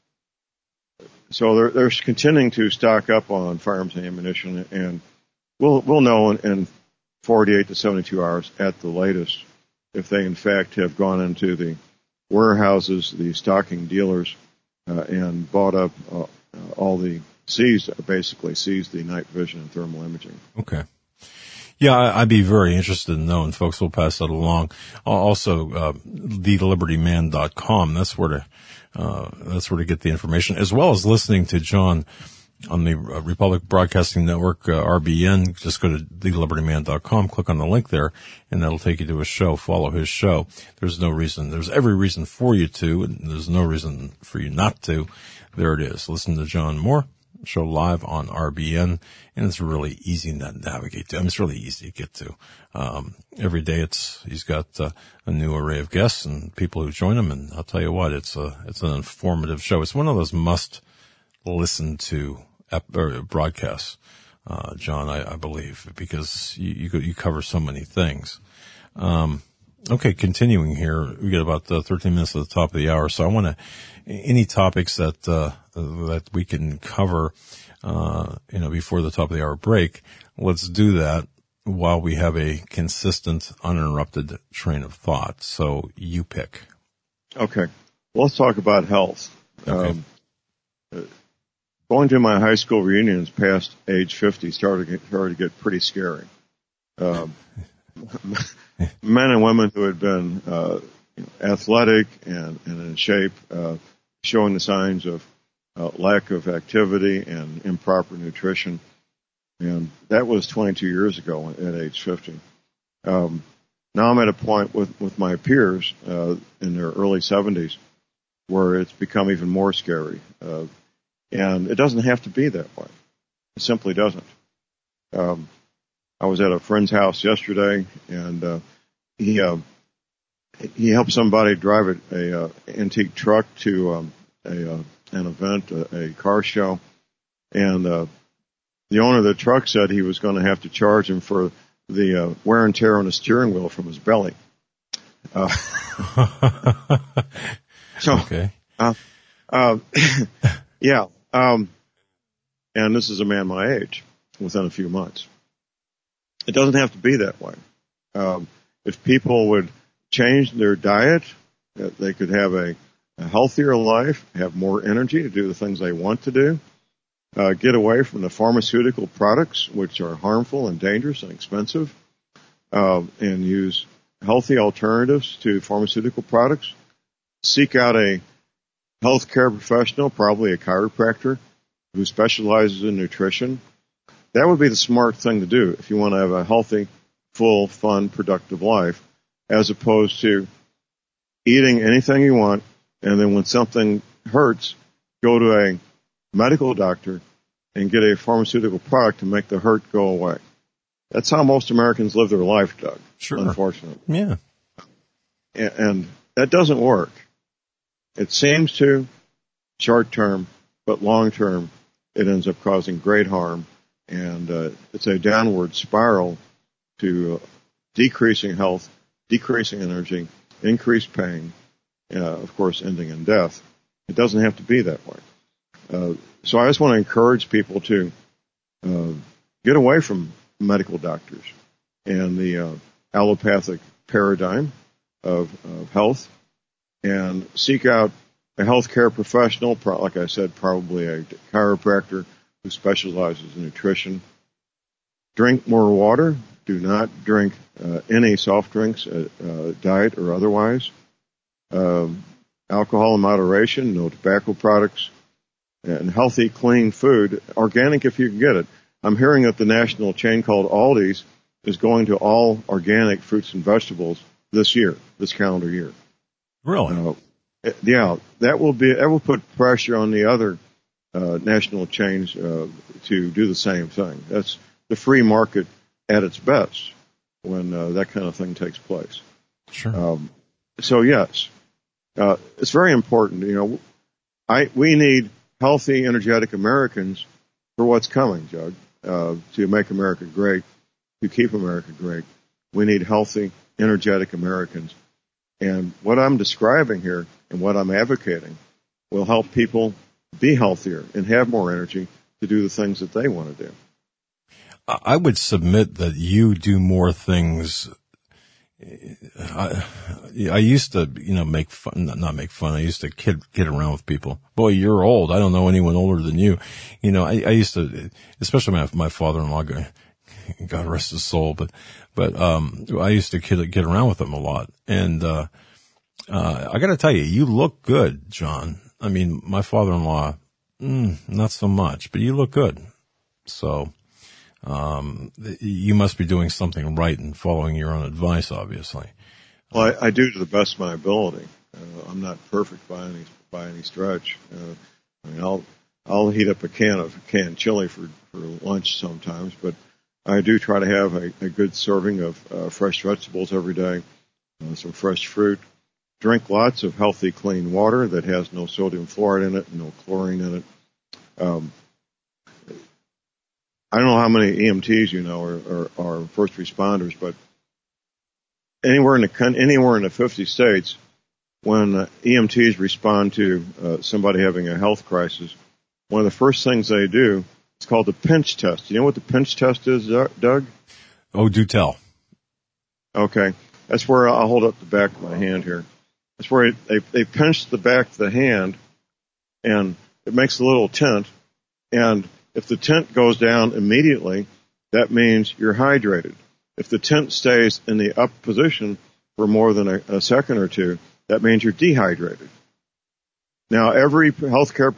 So they're continuing to stock up on firearms and ammunition, and we'll know in 48 to 72 hours at the latest if they in fact have gone into the warehouses, the stocking dealers, and bought up all the basically seized the night vision and thermal imaging. Okay. Yeah, I'd be very interested in knowing, folks. We'll pass that along. Also, thelibertyman.com. That's where to get the information, as well as listening to John on the Republic Broadcasting Network, RBN. Just go to thelibertyman.com, click on the link there, and that'll take you to his show. Follow his show. There's every reason for you to, and there's no reason for you not to. There it is. Listen to John Moore show live on RBN, and it's really easy to navigate to. I mean, it's really easy to get to. Every day he's got a new array of guests and people who join him, and I'll tell you what, it's an informative show. It's one of those must listen to broadcasts, John, I believe, because you cover so many things. Okay, continuing here, we get about 13 minutes at the top of the hour, so I want any topics that we can cover, before the top of the hour break. Let's do that while we have a consistent, uninterrupted train of thought. So you pick. Okay. Well, let's talk about health. Okay. Going to my high school reunions past age 50 started to get pretty scary. Men and women who had been athletic and in shape, showing the signs of lack of activity and improper nutrition. And that was 22 years ago at age 50. Now I'm at a point with my peers in their early 70s where it's become even more scary. And it doesn't have to be that way. It simply doesn't. I was at a friend's house yesterday, and he helped somebody drive a antique truck to an event, a car show, and the owner of the truck said he was going to have to charge him for the wear and tear on the steering wheel from his belly. Okay. Yeah. And this is a man my age, within a few months. It doesn't have to be that way. If people would change their diet, they could have a healthier life, have more energy to do the things they want to do, get away from the pharmaceutical products, which are harmful and dangerous and expensive, and use healthy alternatives to pharmaceutical products. Seek out a healthcare professional, probably a chiropractor, who specializes in nutrition. That would be the smart thing to do if you want to have a healthy, full, fun, productive life, as opposed to eating anything you want, and then when something hurts, go to a medical doctor and get a pharmaceutical product to make the hurt go away. That's how most Americans live their life, Doug. Sure. Unfortunately. Yeah. And that doesn't work. It seems to, short term, but long term, it ends up causing great harm. And it's a downward spiral to decreasing health, decreasing energy, increased pain, of course, ending in death. It doesn't have to be that way. So I just want to encourage people to get away from medical doctors and the allopathic paradigm of health and seek out a healthcare professional, like I said, probably a chiropractor who specializes in nutrition. Drink more water. Do not drink any soft drinks, diet or otherwise. Alcohol in moderation, no tobacco products, and healthy, clean food, organic if you can get it. I'm hearing that the national chain called Aldi's is going to all organic fruits and vegetables this calendar year. Really? Yeah, that will put pressure on the other national chains to do the same thing. That's the free market at its best when that kind of thing takes place. Sure. So yes, it's very important. We need healthy, energetic Americans for what's coming, Jud, to make America great, to keep America great. We need healthy, energetic Americans. And what I'm describing here and what I'm advocating will help people be healthier and have more energy to do the things that they want to do. I would submit that you do more things. I used to, make fun, not make fun. I used to kid around with people. Boy, you're old. I don't know anyone older than you. I used to, especially my father-in-law, God rest his soul, but I used to kid around with him a lot. And, I gotta tell you, you look good, John. I mean, my father-in-law, not so much, but you look good. So, you must be doing something right and following your own advice, obviously. Well, I do to the best of my ability. I'm not perfect by any stretch. I'll heat up a canned chili for lunch sometimes, but I do try to have a good serving of fresh vegetables every day, some fresh fruit. Drink lots of healthy, clean water that has no sodium fluoride in it, no chlorine in it. I don't know how many EMTs are first responders, but anywhere in the 50 states, when EMTs respond to somebody having a health crisis, one of the first things they do is called the pinch test. You know what the pinch test is, Doug? Oh, do tell. Okay, that's where I'll hold up the back of my hand here. That's where they pinch the back of the hand, and it makes a little tint, and if the tint goes down immediately, that means you're hydrated. If the tint stays in the up position for more than a second or two, that means you're dehydrated. Now, every first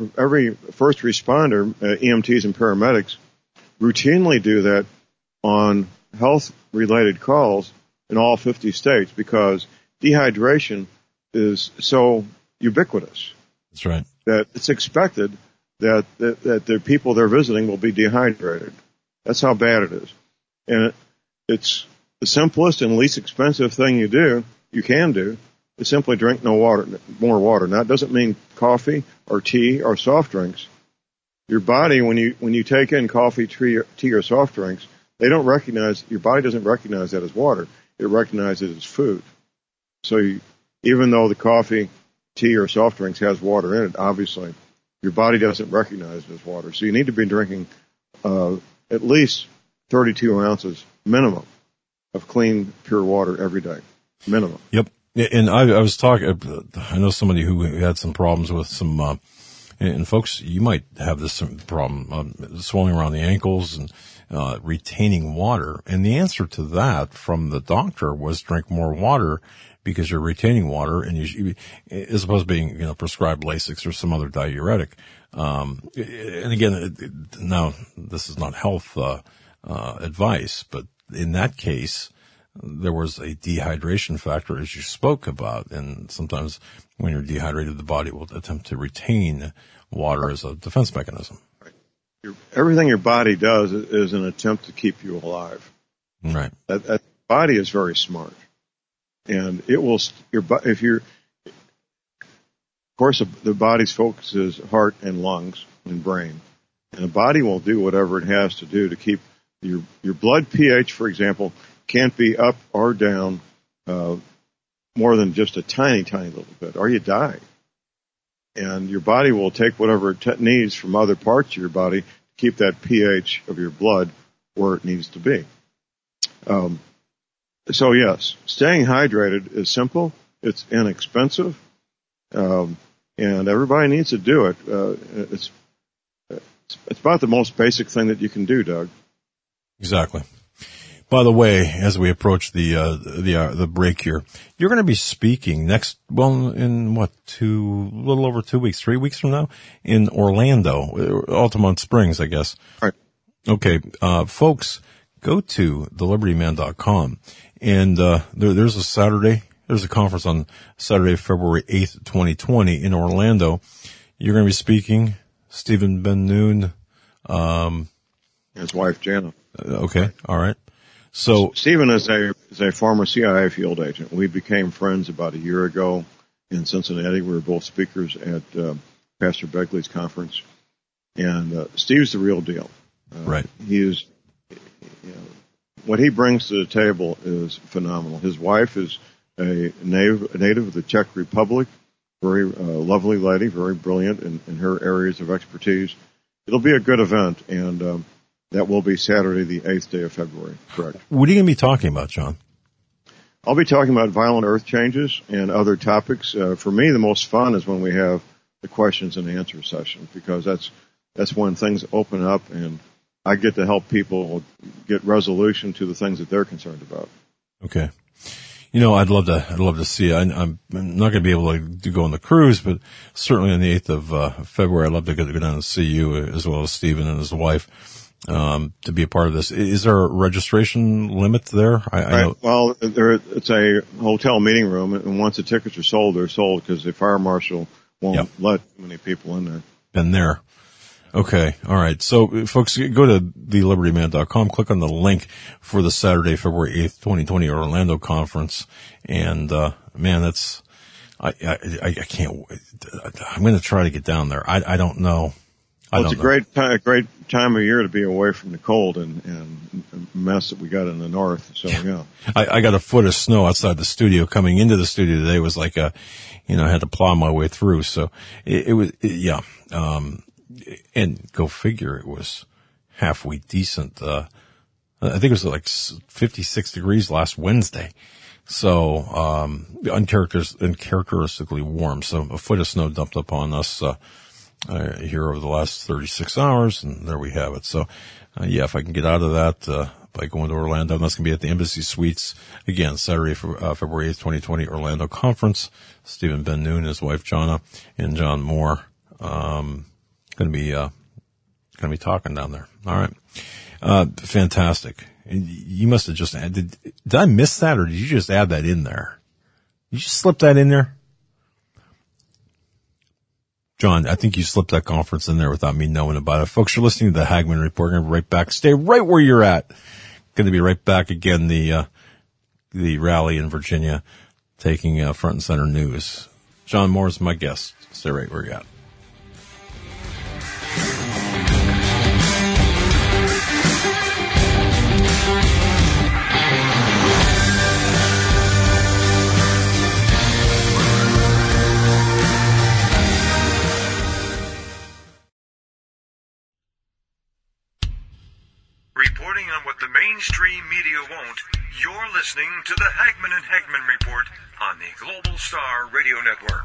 responder, EMTs and paramedics, routinely do that on health-related calls in all 50 states because dehydration is so ubiquitous. That's right. That it's expected that the people they're visiting will be dehydrated. That's how bad it is. And it's the simplest and least expensive thing you can do, is simply drink more water. Now, it doesn't mean coffee or tea or soft drinks. Your body, when you take in coffee, tea, or soft drinks, your body doesn't recognize that as water. It recognizes it as food. So even though the coffee, tea, or soft drinks has water in it, obviously, your body doesn't recognize it as water. So you need to be drinking at least 32 ounces minimum of clean, pure water every day. Minimum. Yep. And I was talking, I know somebody who had some problems with some, and folks, you might have this problem, swelling around the ankles and retaining water. And the answer to that from the doctor was drink more water because you're retaining water, and you as opposed to being, prescribed Lasix or some other diuretic. And again, now this is not health advice, but in that case, there was a dehydration factor, as you spoke about, and sometimes when you're dehydrated, the body will attempt to retain water as a defense mechanism. Right. Everything your body does is an attempt to keep you alive. Right. That body is very smart, and it will. Of course, the body's focus is heart and lungs and brain, and the body will do whatever it has to do to keep your blood pH, for example, can't be up or down more than just a tiny, tiny little bit, or you die. And your body will take whatever it needs from other parts of your body to keep that pH of your blood where it needs to be. So yes, staying hydrated is simple. It's inexpensive. And everybody needs to do it. It's about the most basic thing that you can do, Doug. Exactly. By the way, as we approach the break here, you're going to be speaking in a little over 2 weeks, 3 weeks from now in Orlando, Altamont Springs, I guess. Right. Okay. Folks, go to thelibertyman.com and, there's a conference on Saturday, February 8th, 2020 in Orlando. You're going to be speaking, Stephen Ben-Nun, his wife, Jana. Okay. All right. So Stephen is a former CIA field agent. We became friends about a year ago in Cincinnati. We were both speakers at Pastor Begley's conference, and Steve's the real deal. Right. He is. What he brings to the table is phenomenal. His wife is a native of the Czech Republic, very lovely lady, very brilliant in her areas of expertise. It'll be a good event, and that will be Saturday, the 8th day of February, correct. What are you going to be talking about, John? I'll be talking about violent earth changes and other topics. For me, the most fun is when we have the questions and answer session, because that's when things open up and I get to help people get resolution to the things that they're concerned about. Okay. I'd love to see you. I'm not going to be able to go on the cruise, but certainly on the 8th of February, I'd love to go down and see you as well as Stephen and his wife. To be a part of this. Is there a registration limit there? I know. Well, it's a hotel meeting room, and once the tickets are sold, they're sold because the fire marshal won't let too many people in there. Been there. Okay. All right. So folks, go to thelibertyman.com, click on the link for the Saturday, February 8th, 2020 Orlando conference. And, man, I can't, I'm going to try to get down there. I don't know. It's a great time of year to be away from the cold and mess that we got in the north. So yeah, I got a foot of snow outside the studio. Coming into the studio today was like I had to plow my way through. So it was, and go figure, it was halfway decent. I think it was like 56 degrees last Wednesday. So, uncharacteristically warm. So a foot of snow dumped upon us, here over the last 36 hours, and there we have it. So, if I can get out of that, by going to Orlando, and that's going to be at the Embassy Suites, again, Saturday, February 8th, 2020, Orlando Conference. Stephen Ben-Nun, his wife, Jana, and John Moore, going to be talking down there. All right. Fantastic. You must have just added, did I miss that, or did you just add that in there? You just slip that in there? John, I think you slipped that conference in there without me knowing about it. Folks, you're listening to the Hagmann Report. We're going to be right back. Stay right where you're at. Going to be right back again. The rally in Virginia, taking front and center news. John Moore is my guest. Stay right where you're at. Reporting on what the mainstream media won't, you're listening to the Hagmann and Hagmann Report on the Global Star Radio Network.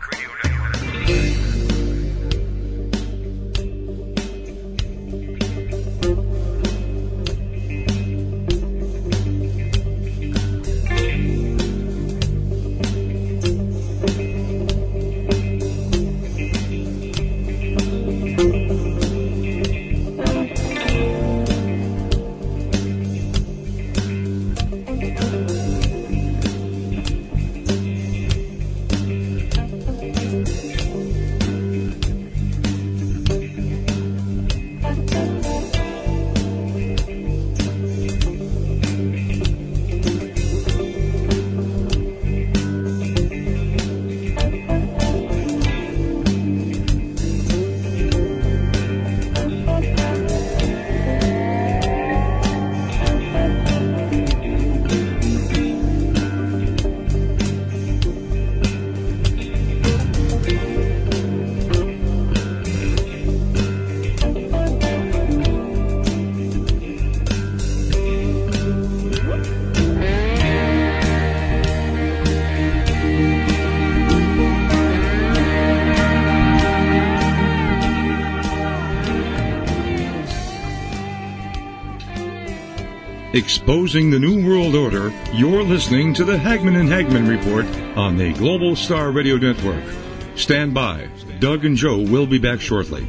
Exposing the New World Order, you're listening to the Hagman and Hagman Report on the Global Star Radio Network. Stand by. Doug and Joe will be back shortly.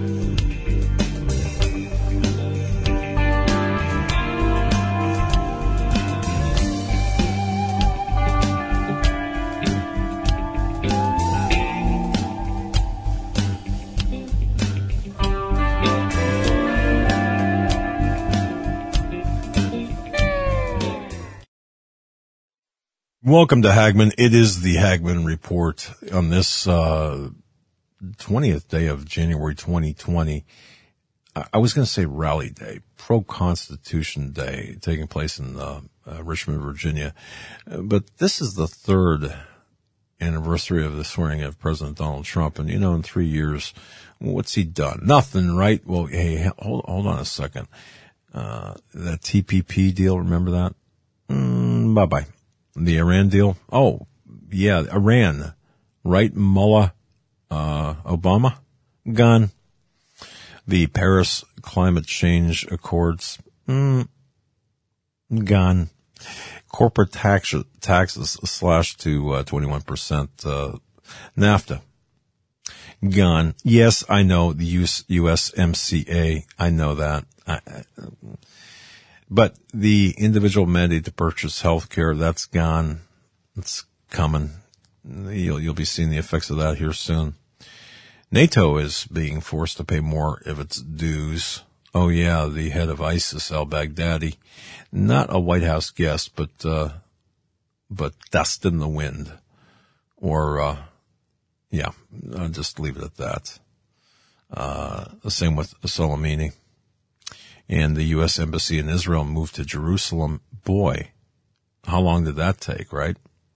Welcome to Hagman. It is the Hagman Report on this 20th day of January 2020. I was going to say Rally Day, Pro-Constitution Day, taking place in Richmond, Virginia. But this is the third anniversary of the swearing of President Donald Trump. And, in 3 years, what's he done? Nothing, right? Well, hey, hold on a second. That TPP deal, remember that? Bye-bye. The Iran deal? Oh, yeah, Iran. Right, Mullah, Obama? Gone. The Paris Climate Change Accords? Gone. Corporate taxes slashed to 21%. NAFTA? Gone. Yes, I know, the USMCA. I know that. But the individual mandate to purchase health care, that's gone. It's coming. You'll be seeing the effects of that here soon. NATO is being forced to pay more of its dues. Oh yeah, the head of ISIS, al-Baghdadi, not a White House guest, but dust in the wind. Or, I'll just leave it at that. The same with Soleimani. And the U.S. Embassy in Israel moved to Jerusalem. Boy, how long did that take, right?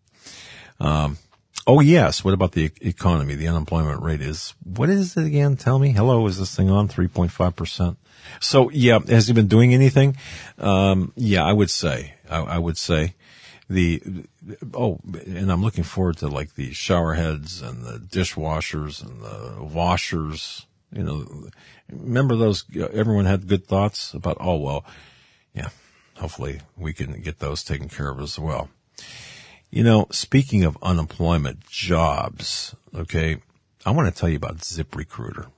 Oh, yes. What about the economy? The unemployment rate is, what is it again? Tell me. Hello, is this thing on? 3.5%. So, yeah, has he been doing anything? I would say. I would say and I'm looking forward to like the shower heads and the dishwashers and the washers. Remember those, everyone had good thoughts about, hopefully we can get those taken care of as well. Speaking of unemployment, jobs, okay, I want to tell you about ZipRecruiter.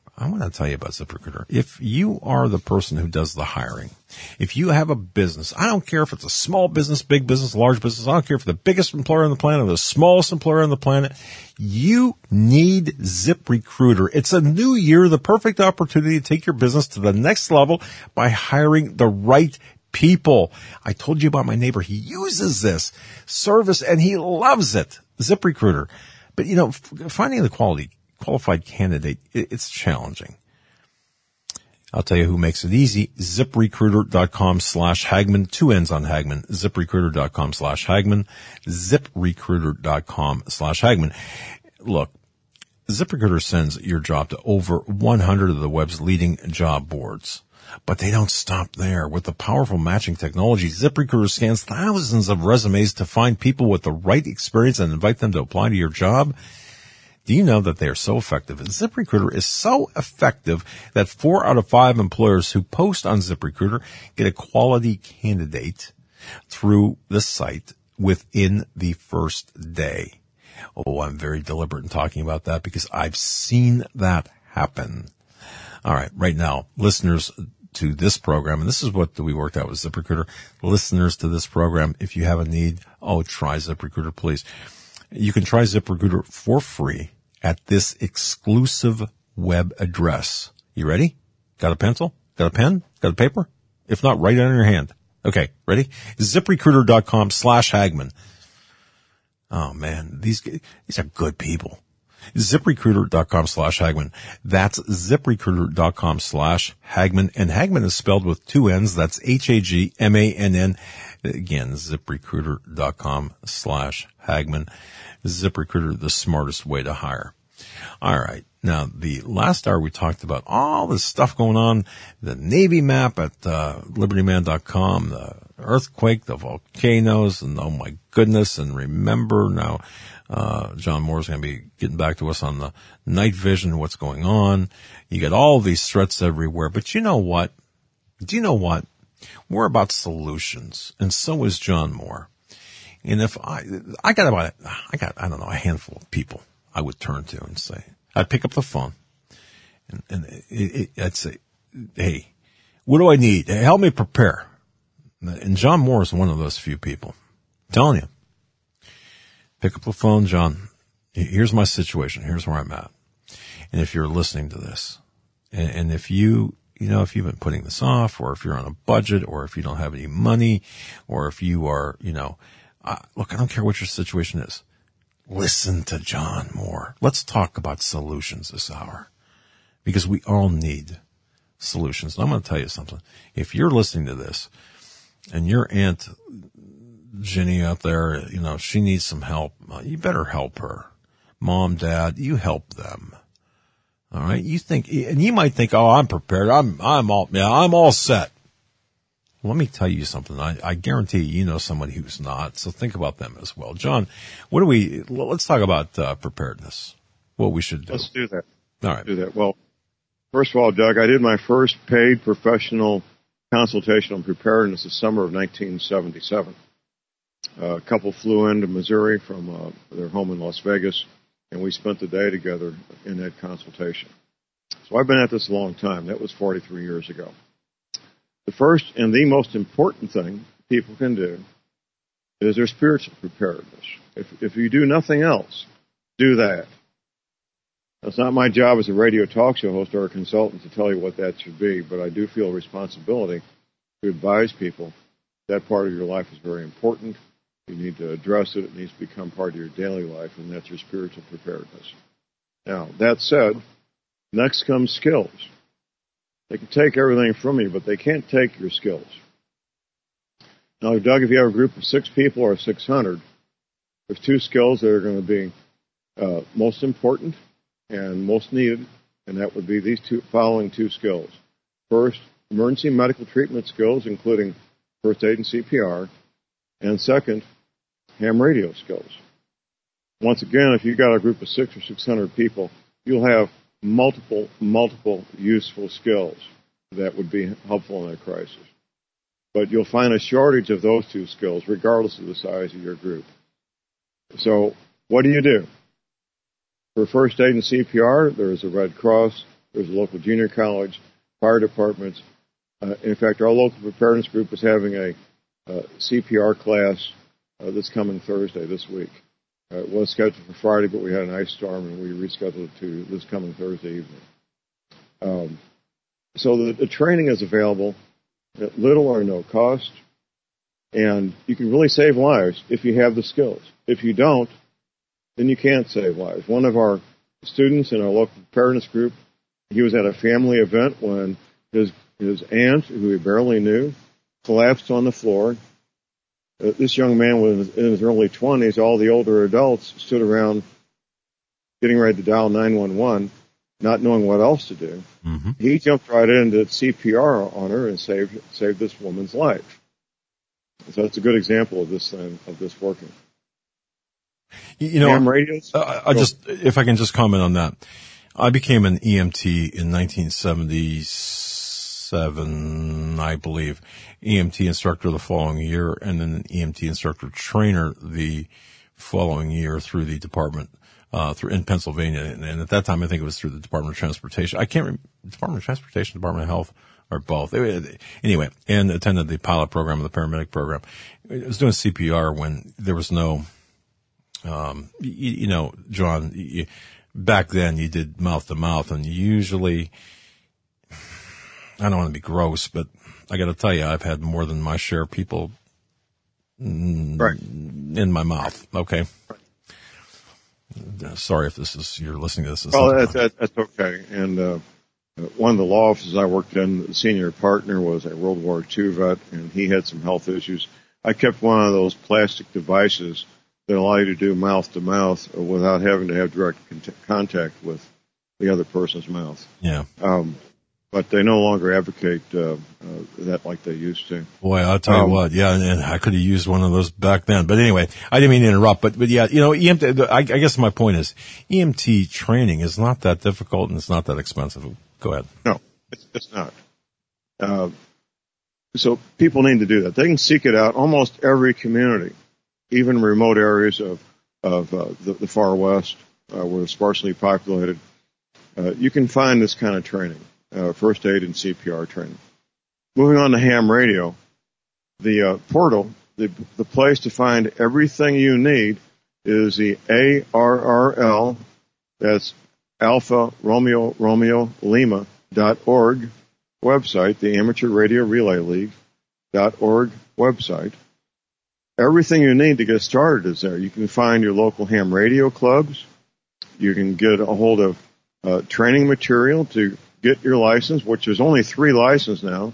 If you are the person who does the hiring, if you have a business, I don't care if it's a small business, big business, large business, I don't care if the biggest employer on the planet or the smallest employer on the planet, you need ZipRecruiter. It's a new year, the perfect opportunity to take your business to the next level by hiring the right people. I told you about my neighbor. He uses this service and he loves it. ZipRecruiter. But finding the qualified candidate, it's challenging. I'll tell you who makes it easy. ZipRecruiter.com/Hagman. 2 N's on Hagman. ZipRecruiter.com/Hagman. ZipRecruiter.com/Hagman. Look, ZipRecruiter sends your job to over 100 of the web's leading job boards. But they don't stop there. With the powerful matching technology, ZipRecruiter scans thousands of resumes to find people with the right experience and invite them to apply to your job. Do you know that they are so effective? ZipRecruiter is so effective that 4 out of 5 employers who post on ZipRecruiter get a quality candidate through the site within the first day. Oh, I'm very deliberate in talking about that because I've seen that happen. All right, right now, listeners to this program, and this is what we worked out with ZipRecruiter, listeners to this program, if you have a need, try ZipRecruiter, please. You can try ZipRecruiter for free at this exclusive web address. You ready? Got a pencil? Got a pen? Got a paper? If not, write it on your hand. Okay, ready? ZipRecruiter.com/Hagman. Oh man, these are good people. ZipRecruiter.com/Hagman. That's ZipRecruiter.com/Hagman. And Hagman is spelled with 2 N's. That's HAGMANN. Again, ZipRecruiter.com/Hagman. ZipRecruiter, the smartest way to hire. All right. Now, the last hour we talked about all this stuff going on, the Navy map at LibertyMan.com, the earthquake, the volcanoes, and oh my goodness. And remember now, John Moore's going to be getting back to us on the night vision, what's going on. You get all these threats everywhere. But you know what? Do you know what? We're about solutions, and so is John Moore. And if I got, I don't know, a handful of people I would turn to and say, I'd pick up the phone and I'd say, hey, what do I need? Help me prepare. And John Moore is one of those few people. I'm telling you. Pick up the phone, John. Here's my situation. Here's where I'm at. And if you're listening to this, and if if you've been putting this off, or if you're on a budget, or if you don't have any money, or if you are, look, I don't care what your situation is. Listen to John Moore. Let's talk about solutions this hour, because we all need solutions. And I'm going to tell you something. If you're listening to this and your Aunt Jenny out there, she needs some help, you better help her. Mom, Dad, you help them. All right. And you might think, oh, I'm prepared. I'm all set. Let me tell you something. I guarantee you know somebody who's not. So think about them as well. John, let's talk about preparedness. What we should do. Let's do that. All right. Do that. Well, first of all, Doug, I did my first paid professional consultation on preparedness the summer of 1977. A couple flew into Missouri from their home in Las Vegas, and we spent the day together in that consultation. So I've been at this a long time. That was 43 years ago. The first and the most important thing people can do is their spiritual preparedness. If you do nothing else, do that. It's not my job as a radio talk show host or a consultant to tell you what that should be, but I do feel a responsibility to advise people that part of your life is very important. You need to address it. It needs to become part of your daily life, and that's your spiritual preparedness. Now, that said, next comes skills. They can take everything from you, but they can't take your skills. Now, Doug, if you have a group of 6 people or 600, there's 2 skills that are going to be most important and most needed, and that would be these following 2 skills. First, emergency medical treatment skills, including first aid and CPR, and second, ham radio skills. Once again, if you've got a group of 600 or 600 people, you'll have multiple useful skills that would be helpful in a crisis. But you'll find a shortage of those 2 skills, regardless of the size of your group. So what do you do? For first aid and CPR, there's a Red Cross, there's a local junior college, fire departments. In fact, our local preparedness group is having a CPR class this coming Thursday this week. It was scheduled for Friday, but we had an ice storm, and we rescheduled it to this coming Thursday evening. So the training is available at little or no cost, and you can really save lives if you have the skills. If you don't, then you can't save lives. One of our students in our local preparedness group, he was at a family event when his aunt, who he barely knew, collapsed on the floor. This young man was in his early 20s. All the older adults stood around getting ready to dial 911, not knowing what else to do. Mm-hmm. He jumped right in and did CPR on her and saved this woman's life. So that's a good example of this working. Ham radios? If I can just comment on that. I became an EMT in 1977, I believe. EMT instructor the following year, and then an EMT instructor trainer the following year through the department, in Pennsylvania. And at that time, I think it was through the Department of Transportation. I can't remember, Department of Transportation, Department of Health, or both. Anyway, and attended the pilot program, the paramedic program. I was doing CPR when there was no, John, back then you did mouth to mouth, and usually, I don't want to be gross, but I got to tell you, I've had more than my share of people in my mouth. Okay. Sorry if you're listening to this. Well, that's okay. And one of the law offices I worked in, the senior partner was a World War II vet, and he had some health issues. I kept one of those plastic devices that allow you to do mouth to mouth without having to have direct contact with the other person's mouth. Yeah. But they no longer advocate that like they used to. Boy, I'll tell you what, yeah, and I could have used one of those back then. But anyway, I didn't mean to interrupt. But yeah, EMT. I guess my point is, EMT training is not that difficult and it's not that expensive. Go ahead. No, it's not. so people need to do that. They can seek it out. Almost every community, even remote areas of the far west, where it's sparsely populated, you can find this kind of training, first aid and CPR training. Moving on to ham radio, the portal, the place to find everything you need is the ARRL, that's Alpha Romeo Romeo Lima.org website, the Amateur Radio Relay League.org website. Everything you need to get started is there. You can find your local ham radio clubs. You can get a hold of training material to get your license, which there's only 3 licenses now,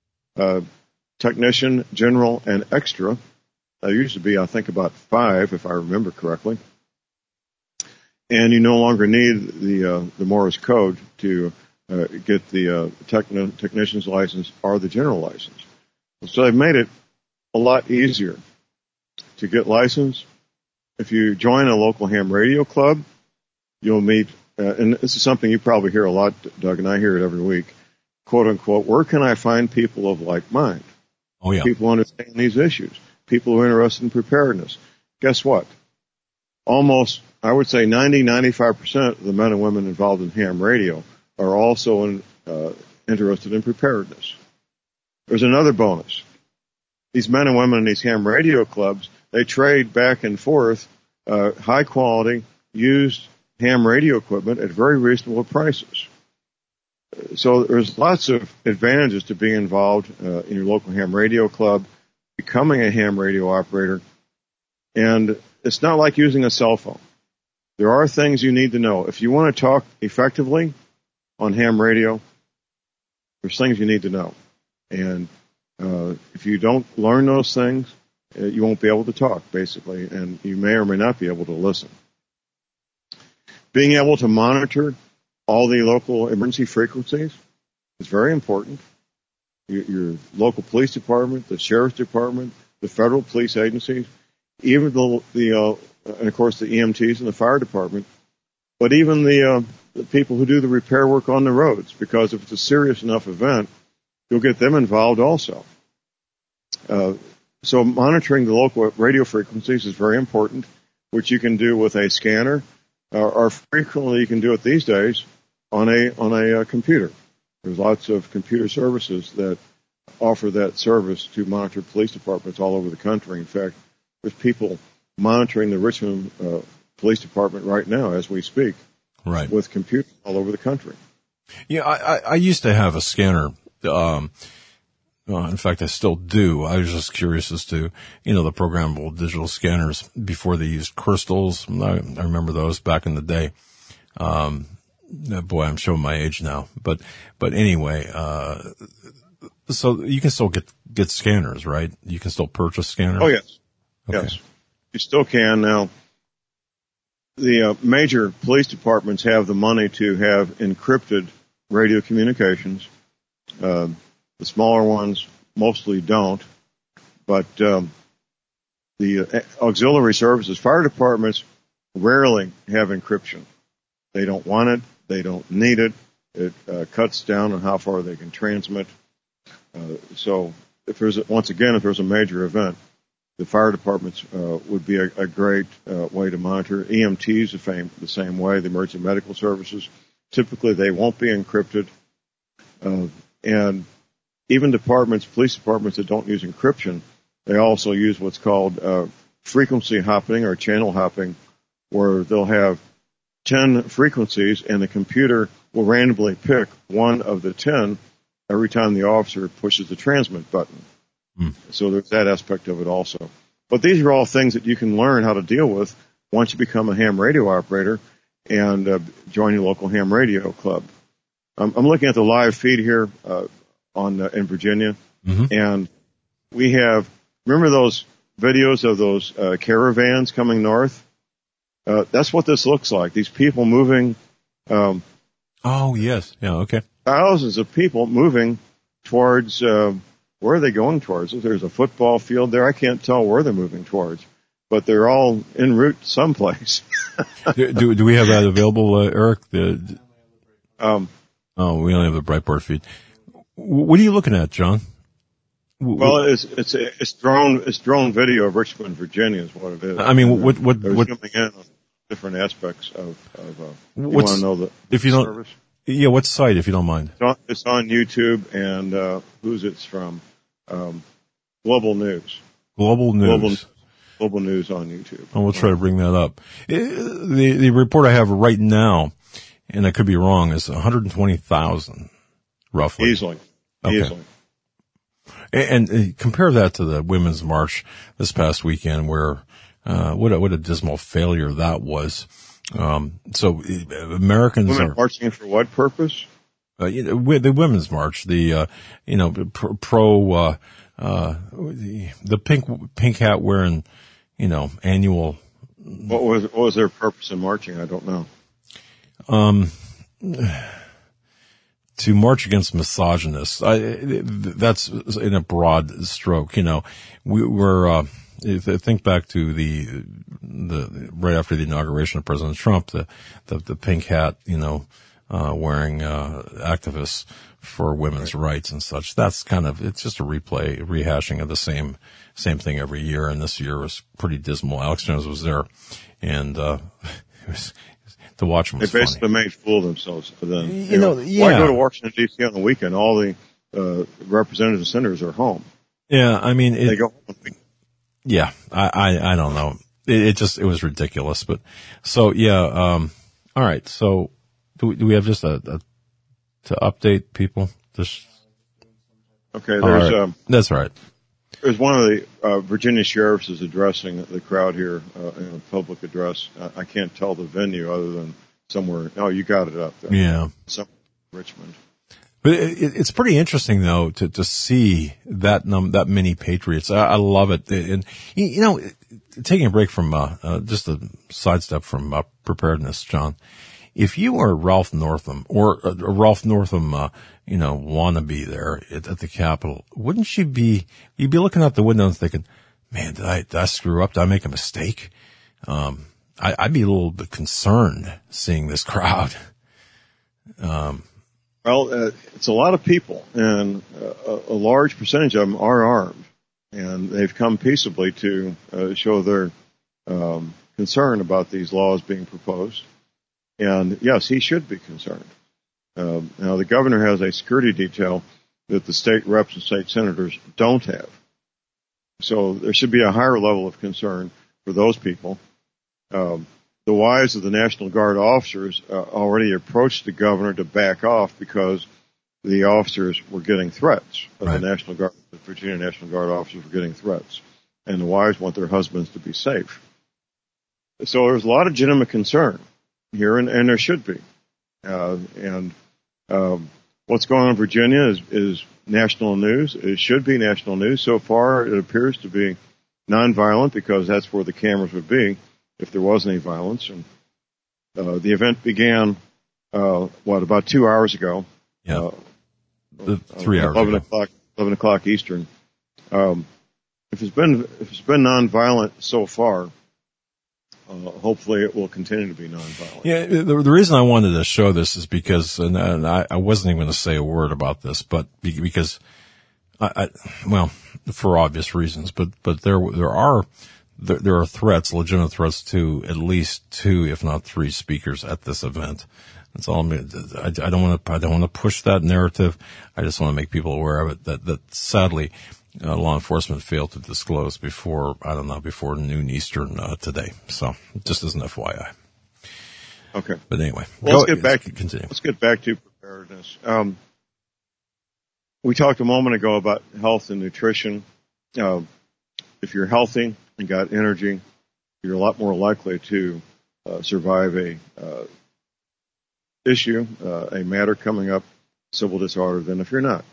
technician, general, and extra. There used to be, I think, about 5, if I remember correctly. And you no longer need the Morse code to get the technician's license or the general license. So they've made it a lot easier to get licensed. If you join a local ham radio club, you'll meet, and this is something you probably hear a lot, Doug, and I hear it every week, quote unquote, where can I find people of like mind? Oh, yeah. People who understand these issues, people who are interested in preparedness. Guess what? Almost, I would say 95% of the men and women involved in ham radio are also interested in preparedness. There's another bonus. These men and women in these ham radio clubs, they trade back and forth high quality, used ham radio equipment at very reasonable prices. So there's lots of advantages to being involved in your local ham radio club, becoming a ham radio operator, and it's not like using a cell phone. There are things you need to know. If you want to talk effectively on ham radio, there's things you need to know. And if you don't learn those things, you won't be able to talk, basically, and you may or may not be able to listen. Being able to monitor all the local emergency frequencies is very important. Your local police department, the sheriff's department, the federal police agencies, even and of course the EMTs and the fire department, but even the people who do the repair work on the roads, because if it's a serious enough event, you'll get them involved also. So monitoring the local radio frequencies is very important, which you can do with a scanner, or frequently you can do it these days on a computer. There's lots of computer services that offer that service to monitor police departments all over the country. In fact, there's people monitoring the Richmond Police Department right now as we speak, right, with computers all over the country. Yeah, I used to have a scanner. In fact, I still do. I was just curious as to, the programmable digital scanners before they used crystals. I remember those back in the day. Boy, I'm showing my age now. But anyway, so you can still get scanners, right? You can still purchase scanners? Oh, yes. Okay. Yes. You still can now. The major police departments have the money to have encrypted radio communications. The smaller ones mostly don't, but the auxiliary services, fire departments rarely have encryption. They don't want it. They don't need it. It cuts down on how far they can transmit. So if there's a major event, the fire departments would be a great way to monitor. EMTs the same way. The emergency medical services, typically they won't be encrypted, and even police departments that don't use encryption, they also use what's called frequency hopping or channel hopping, where they'll have 10 frequencies and the computer will randomly pick one of the 10 every time the officer pushes the transmit button. So there's that aspect of it also. But these are all things that you can learn how to deal with once you become a ham radio operator and join your local ham radio club. I'm looking at the live feed here in Virginia, and we have, remember those videos of those caravans coming north? That's what this looks like. These people moving. Oh, yes. Yeah, okay. Thousands of people moving towards, where are they going towards? There's a football field there. I can't tell where they're moving towards, but they're all en route someplace. do we have that available, Eric? We only have the Breitbart feed. What are you looking at, John? Well, it's drone video of Richmond, Virginia is what it is. I mean, what zooming in on different aspects of you want to know if you service? Yeah, what site, if you don't mind? It's on YouTube, and who's it's from? Global News. Global News. Global News on YouTube. Oh, we'll try to bring that up. The report I have right now, and I could be wrong, is 120,000, roughly. Easily. Okay. Easily. And compare that to the Women's March this past weekend, where what a dismal failure that was. So Americans Women are marching for what purpose? the Women's March, the pink hat wearing, annual. What was their purpose in marching? I don't know. To march against misogynists. That's in a broad stroke. Think back to the right after the inauguration of President Trump, the pink hat, wearing activists for women's rights and such. That's it's just a rehashing of the same thing every year. And this year was pretty dismal. Alex Jones was there, and it was, to watch him was They basically funny. made fool of themselves for them. Yeah. Why go to Washington D.C. on the weekend? All the representatives and senators are home. Yeah, I mean, They go home on the weekend. Yeah, I don't know. It was ridiculous. But so yeah, all right. So do we have just to update people? Just Okay, there's right. That's right. There's one of the Virginia sheriffs is addressing the crowd here in a public address. I can't tell the venue other than somewhere. Oh, you got it up there. Yeah, somewhere in Richmond. But it's pretty interesting though to see that many patriots. I love it, and taking a break from just a sidestep from preparedness, John. If you are Ralph Northam or a Ralph Northam, wannabe there at the Capitol, wouldn't you'd be looking out the window and thinking, man, did I screw up? Did I make a mistake? I'd be a little bit concerned seeing this crowd. Well, it's a lot of people, and a large percentage of them are armed, and they've come peaceably to show their concern about these laws being proposed. And yes, he should be concerned. Now, the governor has a security detail that the state reps and state senators don't have. So there should be a higher level of concern for those people. The wives of the National Guard officers already approached the governor to back off because the officers were getting threats. Right. The Virginia National Guard officers were getting threats. And the wives want their husbands to be safe. So there's a lot of legitimate concern here, and there should be. What's going on in Virginia is national news. It should be national news. So far, it appears to be nonviolent because that's where the cameras would be if there was any violence. And the event began, about 2 hours ago? Yeah, 3 hours 11 ago. 11 o'clock Eastern. If it's been nonviolent so far, hopefully it will continue to be nonviolent. Yeah, the reason I wanted to show this is because, and I wasn't even going to say a word about this, but because for obvious reasons, but there are threats, legitimate threats to at least 2, if not 3 speakers at this event. That's all. I don't want to push that narrative. I just want to make people aware of it. That sadly, law enforcement failed to disclose before noon Eastern today. So just as an FYI. Okay. But anyway, let's get back to preparedness. We talked a moment ago about health and nutrition. If you're healthy and got energy, you're a lot more likely to survive a matter coming up, civil disorder, than if you're not.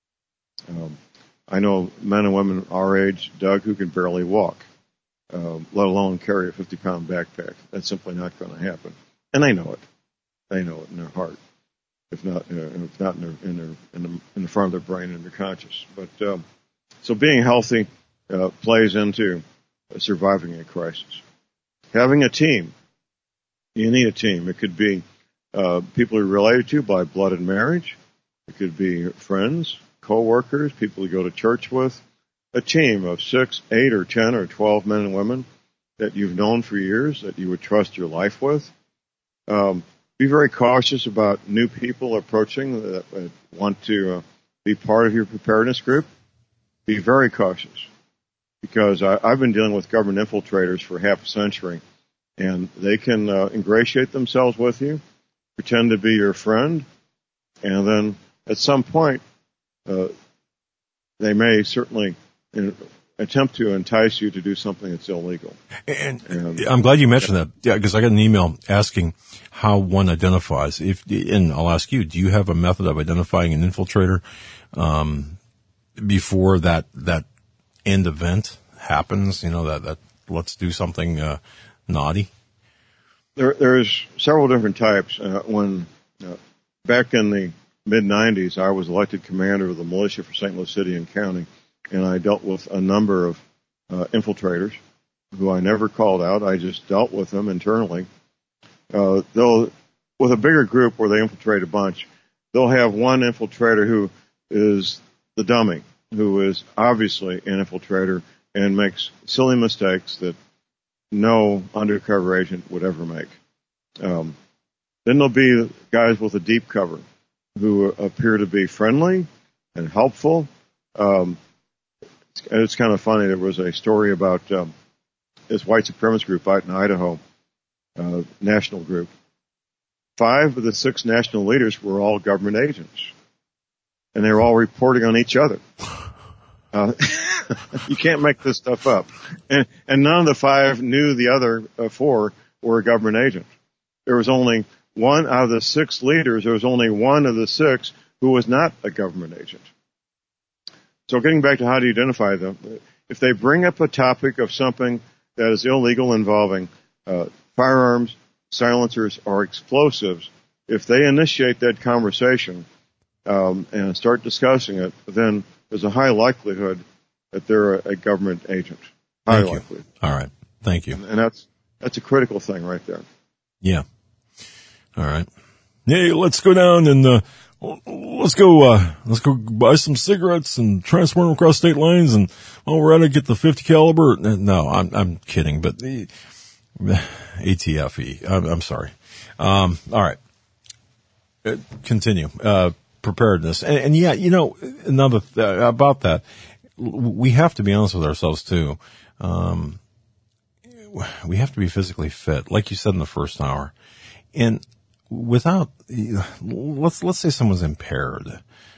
I know men and women our age, Doug, who can barely walk, let alone carry a 50-pound backpack. That's simply not going to happen, and they know it. They know it in their heart, if not in the front of their brain and their conscious. But so being healthy plays into surviving a crisis. Having a team, you need a team. It could be people you're related to by blood and marriage. It could be friends, coworkers, people you go to church with, a team of 6, 8, or 10, or 12 men and women that you've known for years, that you would trust your life with. Be very cautious about new people approaching that want to be part of your preparedness group. Be very cautious, because I've been dealing with government infiltrators for half a century, and they can ingratiate themselves with you, pretend to be your friend, and then at some point they may certainly attempt to entice you to do something that's illegal. And I'm glad you mentioned that, because I got an email asking how one identifies. And I'll ask you, do you have a method of identifying an infiltrator before that end event happens? That let's do something naughty. There's several different types. When back in the mid-'90s, I was elected commander of the militia for St. Louis City and County, and I dealt with a number of infiltrators who I never called out. I just dealt with them internally. With a bigger group where they infiltrate a bunch, they'll have one infiltrator who is the dummy, who is obviously an infiltrator and makes silly mistakes that no undercover agent would ever make. Then there'll be guys with a deep cover who appear to be friendly and helpful. It's kind of funny. There was a story about this white supremacist group out in Idaho, national group. 5 of the 6 national leaders were all government agents, and they were all reporting on each other. You can't make this stuff up. And none of the 5 knew the other 4 were a government agent. There was only one out of the 6 leaders. There was only one of the 6 who was not a government agent. So getting back to how to identify them, if they bring up a topic of something that is illegal involving firearms, silencers, or explosives, if they initiate that conversation and start discussing it, then there's a high likelihood that they're a government agent. High likelihood. All right. Thank you. And that's a critical thing right there. Yeah. All right. Hey, let's go down and let's go buy some cigarettes and transport them across state lines, and we're gonna get the 50 caliber. No, I'm kidding, but the ATFE. I'm sorry. All right. Continue. Preparedness. And yeah, another about that, we have to be honest with ourselves too. We have to be physically fit, like you said in the first hour. And without, let's say someone's impaired,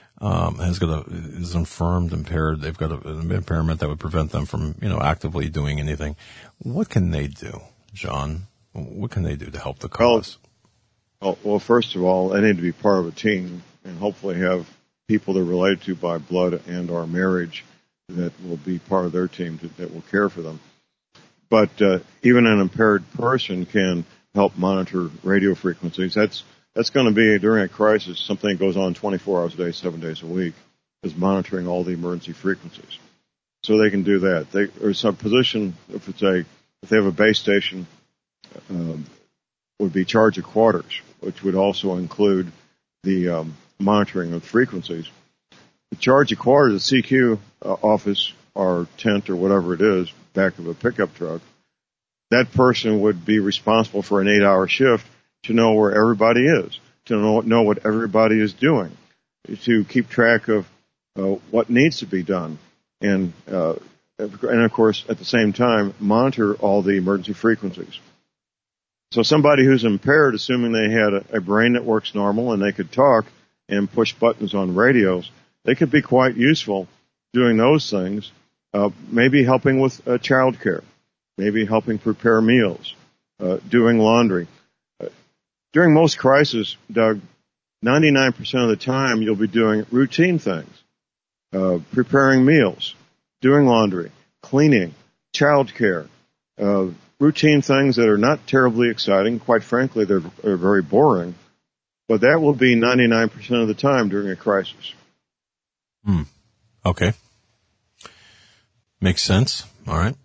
is infirmed, impaired, they've got an impairment that would prevent them from, actively doing anything. What can they do, John? What can they do to help the cause? Well, first of all, they need to be part of a team and hopefully have people they're related to by blood and or marriage that will be part of their team that will care for them. But even an impaired person can help monitor radio frequencies. That's going to be, during a crisis, something that goes on 24 hours a day, 7 days a week, is monitoring all the emergency frequencies. So they can do that. There's some position, if they have a base station, would be charge of quarters, which would also include the monitoring of frequencies. The charge of quarters, the CQ office or tent or whatever it is, back of a pickup truck, that person would be responsible for an 8-hour shift to know where everybody is, to know what everybody is doing, to keep track of what needs to be done, and of course, at the same time, monitor all the emergency frequencies. So somebody who's impaired, assuming they had a brain that works normal and they could talk and push buttons on radios, they could be quite useful doing those things, maybe helping with child care, maybe helping prepare meals, doing laundry. During most crises, Doug, 99% of the time you'll be doing routine things, preparing meals, doing laundry, cleaning, child care, routine things that are not terribly exciting. Quite frankly, they're very boring, but that will be 99% of the time during a crisis. Okay. Makes sense. All right.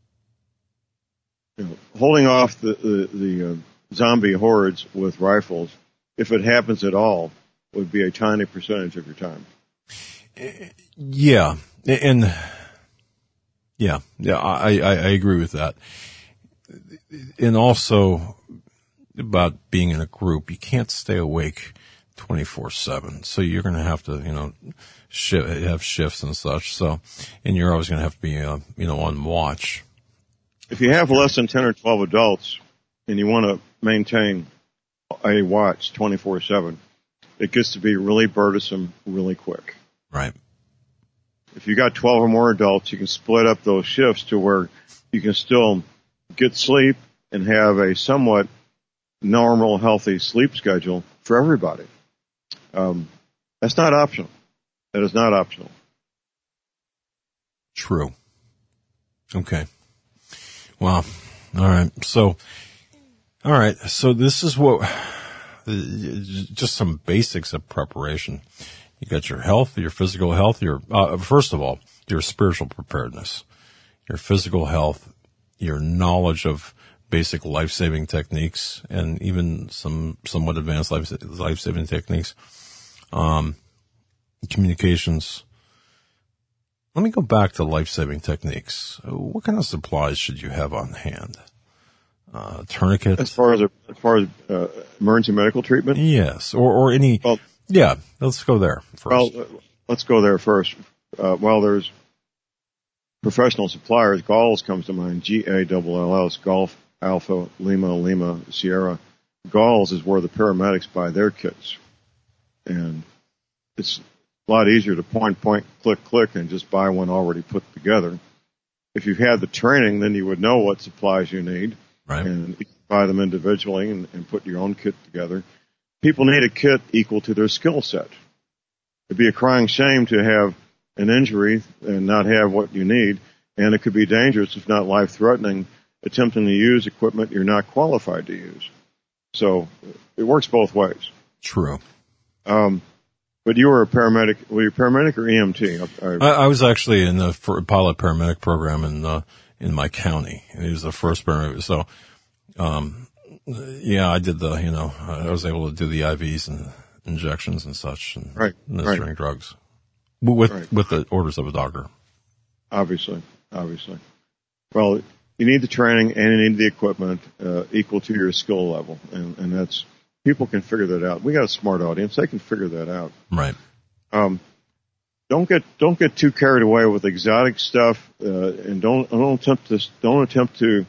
Holding off the zombie hordes with rifles, if it happens at all, would be a tiny percentage of your time. Yeah. And I agree with that. And also about being in a group, you can't stay awake 24/7. So you're going to have to, have shifts and such. So, and you're always going to have to be, on watch. If you have less than 10 or 12 adults and you want to maintain a watch 24/7, it gets to be really burdensome really quick. Right. If you got 12 or more adults, you can split up those shifts to where you can still get sleep and have a somewhat normal, healthy sleep schedule for everybody. That's not optional. That is not optional. True. Okay. Wow. All right. So this is just some basics of preparation. You got your health, your physical health, first of all, your spiritual preparedness, your physical health, your knowledge of basic life-saving techniques, and even some somewhat advanced life-saving techniques, communications. Let me go back to life-saving techniques. What kind of supplies should you have on hand? Tourniquet? As far as emergency medical treatment? Yes, or any. Well, yeah, let's go there first. Well, let's go there first. There's professional suppliers. Galls comes to mind. GALLS, Golf Alpha Lima Sierra. Galls is where the paramedics buy their kits, and it's a lot easier to point, click, and just buy one already put together. If you've had the training, then you would know what supplies you need, right, and you can buy them individually and put your own kit together. People need a kit equal to their skill set. It'd be a crying shame to have an injury and not have what you need, and it could be dangerous, if not life-threatening, attempting to use equipment you're not qualified to use. So it works both ways. True. But you were a paramedic. Were you a paramedic or EMT? I was actually in the pilot paramedic program in my county. It was the first paramedic. So, I did I was able to do the IVs and injections and such, and administering drugs with the orders of a doctor. Obviously. Well, you need the training and you need the equipment equal to your skill level, and that's. People can figure that out. We got a smart audience; they can figure that out. Right. Don't get too carried away with exotic stuff, and don't attempt to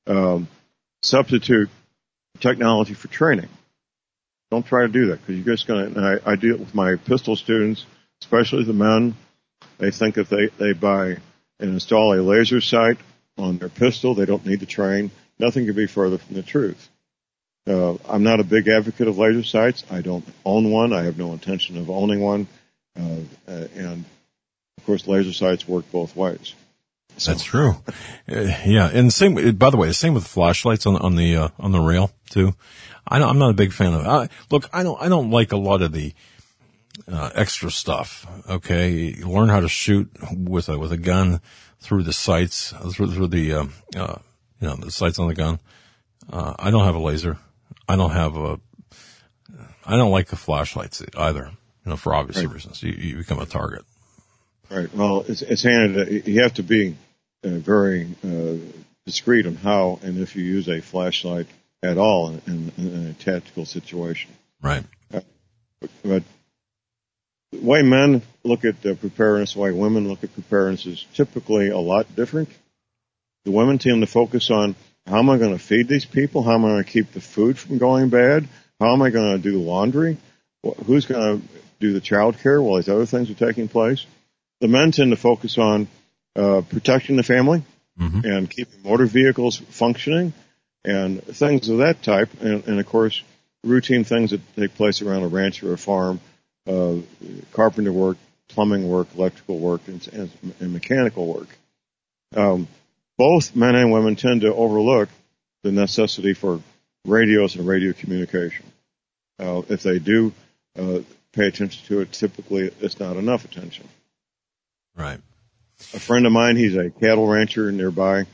substitute technology for training. Don't try to do that, because you're just going to. And I do it with my pistol students, especially the men. They think if they buy and install a laser sight on their pistol, they don't need to train. Nothing could be further from the truth. I'm not a big advocate of laser sights. I don't own one. I have no intention of owning one. And of course, laser sights work both ways. So. That's true. And by the way, the same with flashlights on the rail too. I'm not a big fan of it. Look, I don't like a lot of the extra stuff. Okay, learn how to shoot with a gun through the sights, through the the sights on the gun. I don't have a laser. I don't like the flashlights either, for obvious reasons. You become a target. Right. Well, it's handed. You have to be very discreet on how and if you use a flashlight at all in a tactical situation. Right. But the way men look at preparedness, the way women look at preparedness is typically a lot different. The women tend to focus on, how am I going to feed these people? How am I going to keep the food from going bad? How am I going to do laundry? Who's going to do the child care while these other things are taking place? The men tend to focus on protecting the family and keeping motor vehicles functioning and things of that type. And of course, routine things that take place around a ranch or a farm, carpenter work, plumbing work, electrical work, and mechanical work. Both men and women tend to overlook the necessity for radios and radio communication. If they do pay attention to it, typically it's not enough attention. Right. A friend of mine, he's a cattle rancher nearby.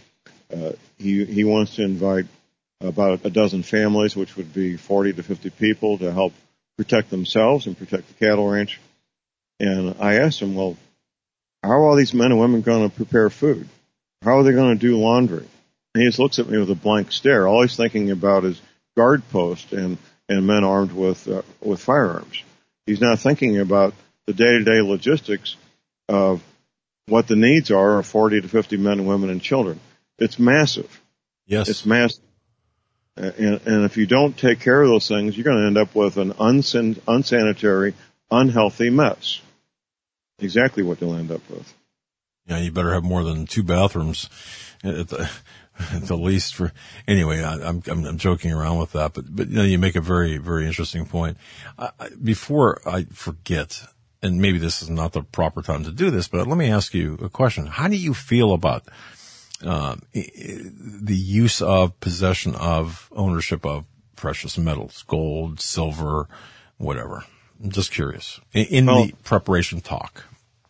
He wants to invite about a dozen families, which would be 40 to 50 people, to help protect themselves and protect the cattle ranch. And I asked him, well, how are all these men and women going to prepare food? How are they going to do laundry? And he just looks at me with a blank stare. All he's thinking about is guard posts and men armed with firearms. He's not thinking about the day-to-day logistics of what the needs are of 40 to 50 men and women and children. It's massive. Yes. It's massive. And if you don't take care of those things, you're going to end up with an unsanitary, unhealthy mess. Exactly what you'll end up with. Yeah, you better have more than 2 bathrooms at the least. For anyway, I'm joking around with that, but you make a very, very interesting point. Before I forget, and maybe this is not the proper time to do this, but let me ask you a question. How do you feel about the use of, possession of, ownership of precious metals, gold, silver, whatever? I'm just curious. In the preparation talk.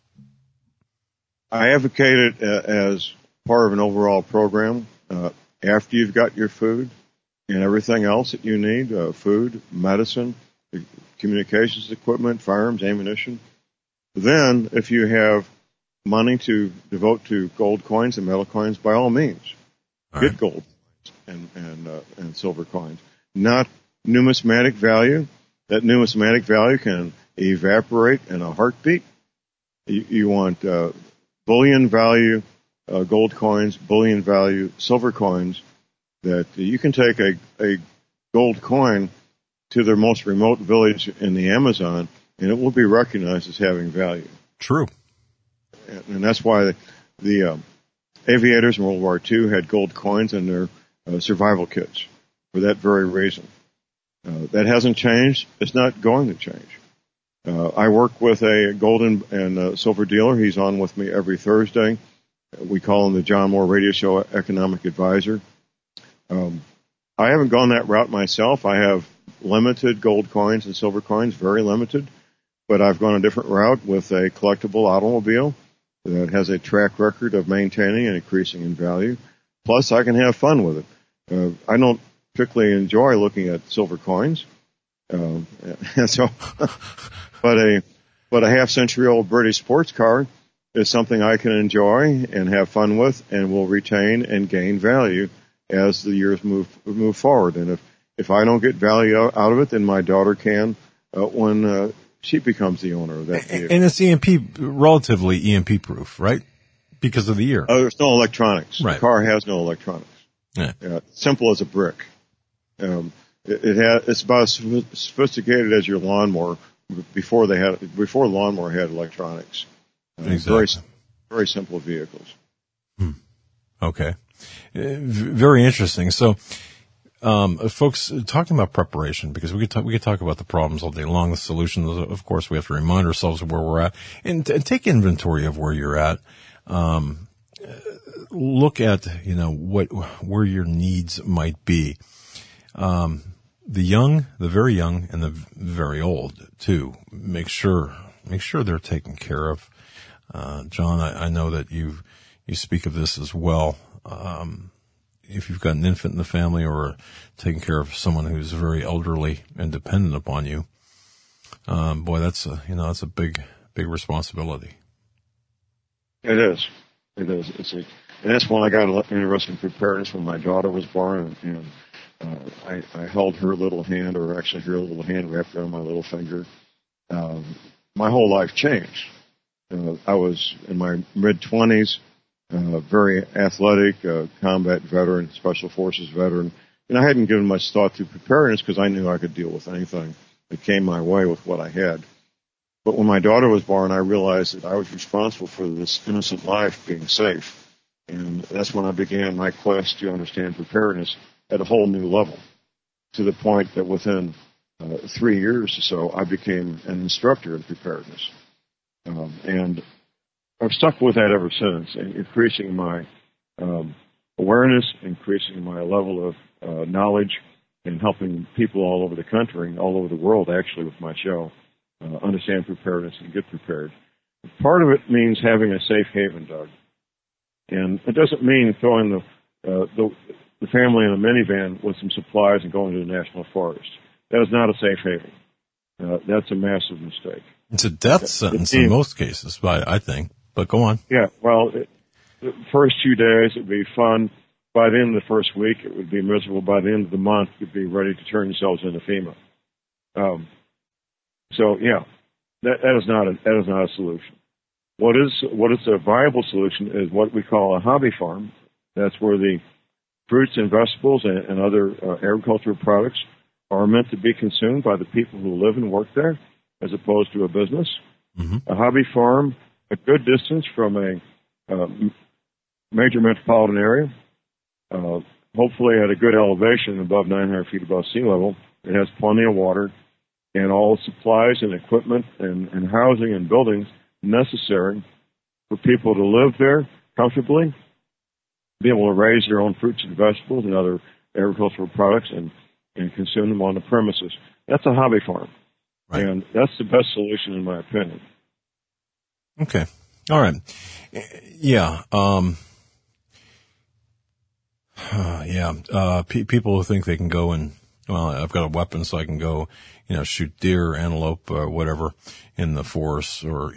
I advocate it as part of an overall program. After you've got your food and everything else that you need, food, medicine, communications equipment, firearms, ammunition, then if you have money to devote to gold coins and metal coins, by all means, get gold and silver coins. Not numismatic value. That numismatic value can evaporate in a heartbeat. You want bullion value gold coins, bullion value silver coins, that you can take a gold coin to their most remote village in the Amazon, and it will be recognized as having value. True. And that's why the aviators in World War II had gold coins in their survival kits, for that very reason. That hasn't changed. It's not going to change. I work with a gold and silver dealer. He's on with me every Thursday. We call him the John Moore Radio Show Economic Advisor. I haven't gone that route myself. I have limited gold coins and silver coins, very limited. But I've gone a different route with a collectible automobile that has a track record of maintaining and increasing in value. Plus, I can have fun with it. I don't particularly enjoy looking at silver coins. So, but a half-century-old British sports car is something I can enjoy and have fun with, and will retain and gain value as the years move forward. And if I don't get value out of it, then my daughter can when she becomes the owner of that vehicle. And it's relatively EMP proof, right? Because of the year. There's no electronics. Right. The car has no electronics. Yeah. Simple as a brick. It's about as sophisticated as your lawnmower before lawnmower had electronics. Exactly. Very simple vehicles. Okay. Very interesting. So, folks, talking about preparation, because we could talk about the problems all day long, the solutions. Of course, we have to remind ourselves of where we're at and take inventory of where you're at. Look at, where your needs might be. The young, the very young, and the very old too. Make sure they're taken care of. John, I know that you speak of this as well. If you've got an infant in the family or taking care of someone who's very elderly and dependent upon you, boy, that's a big responsibility. It is. And that's when I got interested in preparedness when my daughter was born, and I held her little hand, or actually her little hand wrapped around my little finger. My whole life changed. I was in my mid-20s, very athletic, combat veteran, special forces veteran, and I hadn't given much thought to preparedness because I knew I could deal with anything that came my way with what I had. But when my daughter was born, I realized that I was responsible for this innocent life being safe. And that's when I began my quest to understand preparedness at a whole new level, to the point that within 3 years or so, I became an instructor in preparedness. And I've stuck with that ever since, increasing my awareness, increasing my level of knowledge, and helping people all over the country, all over the world, actually, with my show, understand preparedness and get prepared. Part of it means having a safe haven, Doug. And it doesn't mean throwing the family in a minivan with some supplies and going to the national forest. That is not a safe haven. That's a massive mistake. It's a death sentence in most cases, I think. But go on. Yeah, well, the first 2 days it would be fun. By the end of the first week, it would be miserable. By the end of the month, you'd be ready to turn yourselves into FEMA. So yeah, that is not a solution. What is a viable solution is what we call a hobby farm. That's where the fruits and vegetables and other agricultural products are meant to be consumed by the people who live and work there, as opposed to a business. Mm-hmm. A hobby farm, a good distance from a major metropolitan area, hopefully at a good elevation above 900 feet above sea level. It has plenty of water and all the supplies and equipment and housing and buildings necessary for people to live there comfortably, be able to raise their own fruits and vegetables and other agricultural products and consume them on the premises. That's a hobby farm. Right. And that's the best solution in my opinion. Okay. All right. Yeah. People who think they can go and, well, I've got a weapon so I can go, shoot deer, antelope, or whatever in the forest or,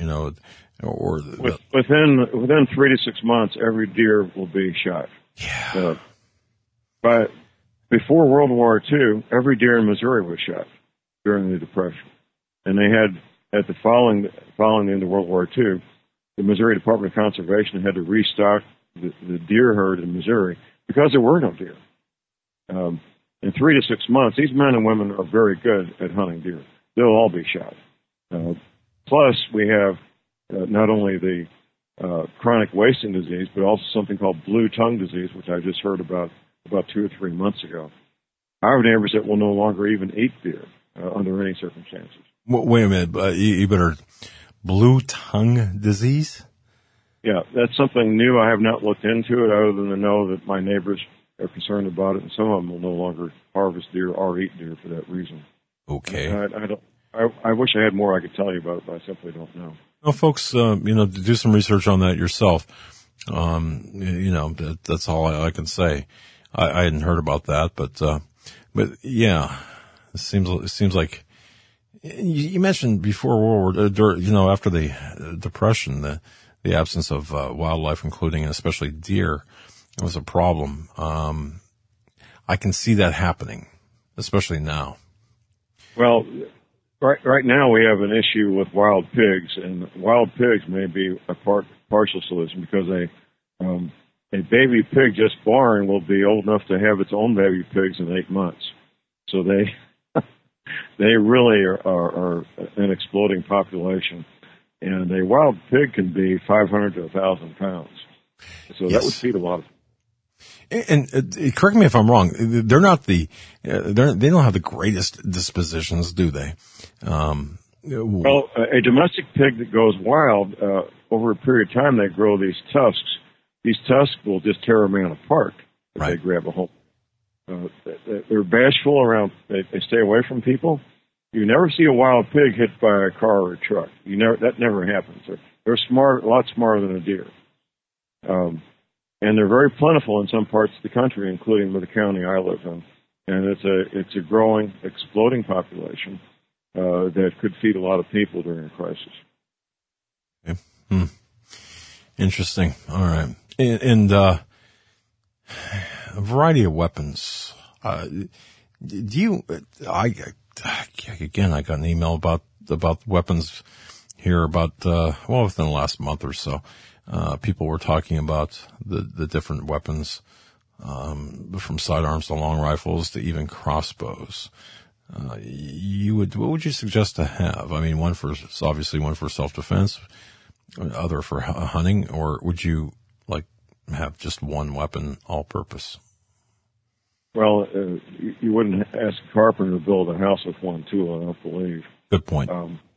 within 3 to 6 months, every deer will be shot. Yeah. But before World War II, every deer in Missouri was shot during the Depression. And they had, at the following the end of World War II, the Missouri Department of Conservation had to restock the deer herd in Missouri because there were no deer. In 3 to 6 months, these men and women are very good at hunting deer. They'll all be shot. Plus, we have not only the chronic wasting disease, but also something called blue tongue disease, which I just heard about 2 or 3 months ago. I have neighbors that will no longer even eat deer under any circumstances. Wait a minute, you better blue tongue disease? Yeah, that's something new. I have not looked into it other than to know that my neighbors are concerned about it, and some of them will no longer harvest deer or eat deer for that reason. Okay. I wish I had more I could tell you about it, but I simply don't know. Well, folks, do some research on that yourself. That's all I can say. I hadn't heard about that, but yeah, it seems like you mentioned before World War, after the Depression, the absence of wildlife, including and especially deer, was a problem. I can see that happening, especially now. Well, right now we have an issue with wild pigs, and wild pigs may be a partial solution because a baby pig just born will be old enough to have its own baby pigs in 8 months. So they really are an exploding population. And a wild pig can be 500 to 1,000 pounds. So yes. That would feed a lot of. And correct me if I'm wrong. They're not they don't have the greatest dispositions, do they? Well, a domestic pig that goes wild, over a period of time, they grow these tusks. These tusks will just tear a man apart if they grab a hold. They're bashful around. They stay away from people. You never see a wild pig hit by a car or a truck. That never happens. They're smart, a lot smarter than a deer. And they're very plentiful in some parts of the country, including the county I live in. And it's a growing, exploding population that could feed a lot of people during a crisis. Okay. Interesting. All right. And a variety of weapons. I got an email about weapons here within the last month or so. People were talking about the different weapons, from sidearms to long rifles to even crossbows. What would you suggest to have? I mean, one for self-defense, other for hunting, or would you have just one weapon all purpose? Well, you wouldn't ask a carpenter to build a house with one tool, I don't believe. Good point.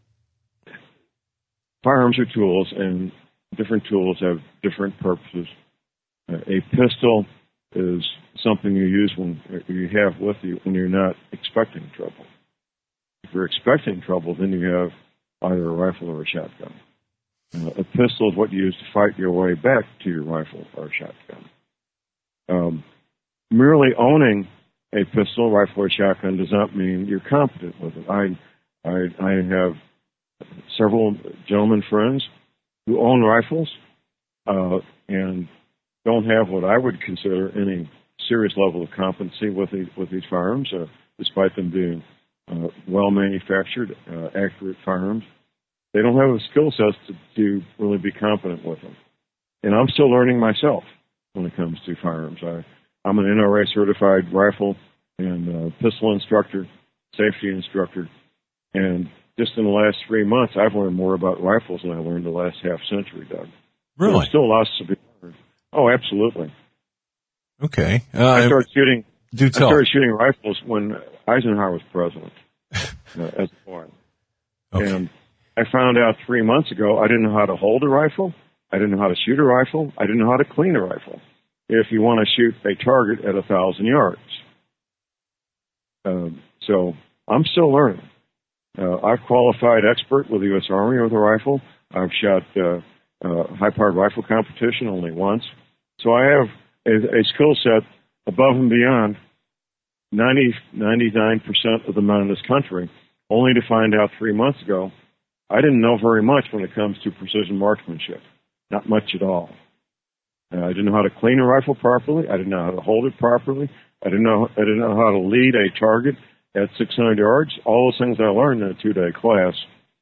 Firearms are tools, and different tools have different purposes. A pistol is something you use when you have with you when you're not expecting trouble. If you're expecting trouble, then you have either a rifle or a shotgun. A pistol is what you use to fight your way back to your rifle or a shotgun. Merely owning a pistol, rifle, or shotgun does not mean you're competent with it. I have several gentlemen friends who own rifles and don't have what I would consider any serious level of competency with these firearms, despite them being well manufactured, accurate firearms. They don't have the skill sets to really be competent with them. And I'm still learning myself when it comes to firearms. I'm an NRA certified rifle and pistol instructor, safety instructor, and just in the last 3 months, I've learned more about rifles than I learned the last half century, Doug. Really? There's still lots to be learned. Oh, absolutely. Okay. I started shooting. Do tell. I started shooting rifles when Eisenhower was president as a boy. Okay. And I found out 3 months ago I didn't know how to hold a rifle. I didn't know how to shoot a rifle. I didn't know how to clean a rifle. If you want to shoot a target at 1,000 yards. So I'm still learning. I've qualified expert with the U.S. Army with a rifle. I've shot high-powered rifle competition only once. So I have a skill set above and beyond 99% of the men in this country, only to find out 3 months ago I didn't know very much when it comes to precision marksmanship. Not much at all. I didn't know how to clean a rifle properly. I didn't know how to hold it properly. I didn't know how to lead a target at 600 yards. All those things I learned in a 2-day class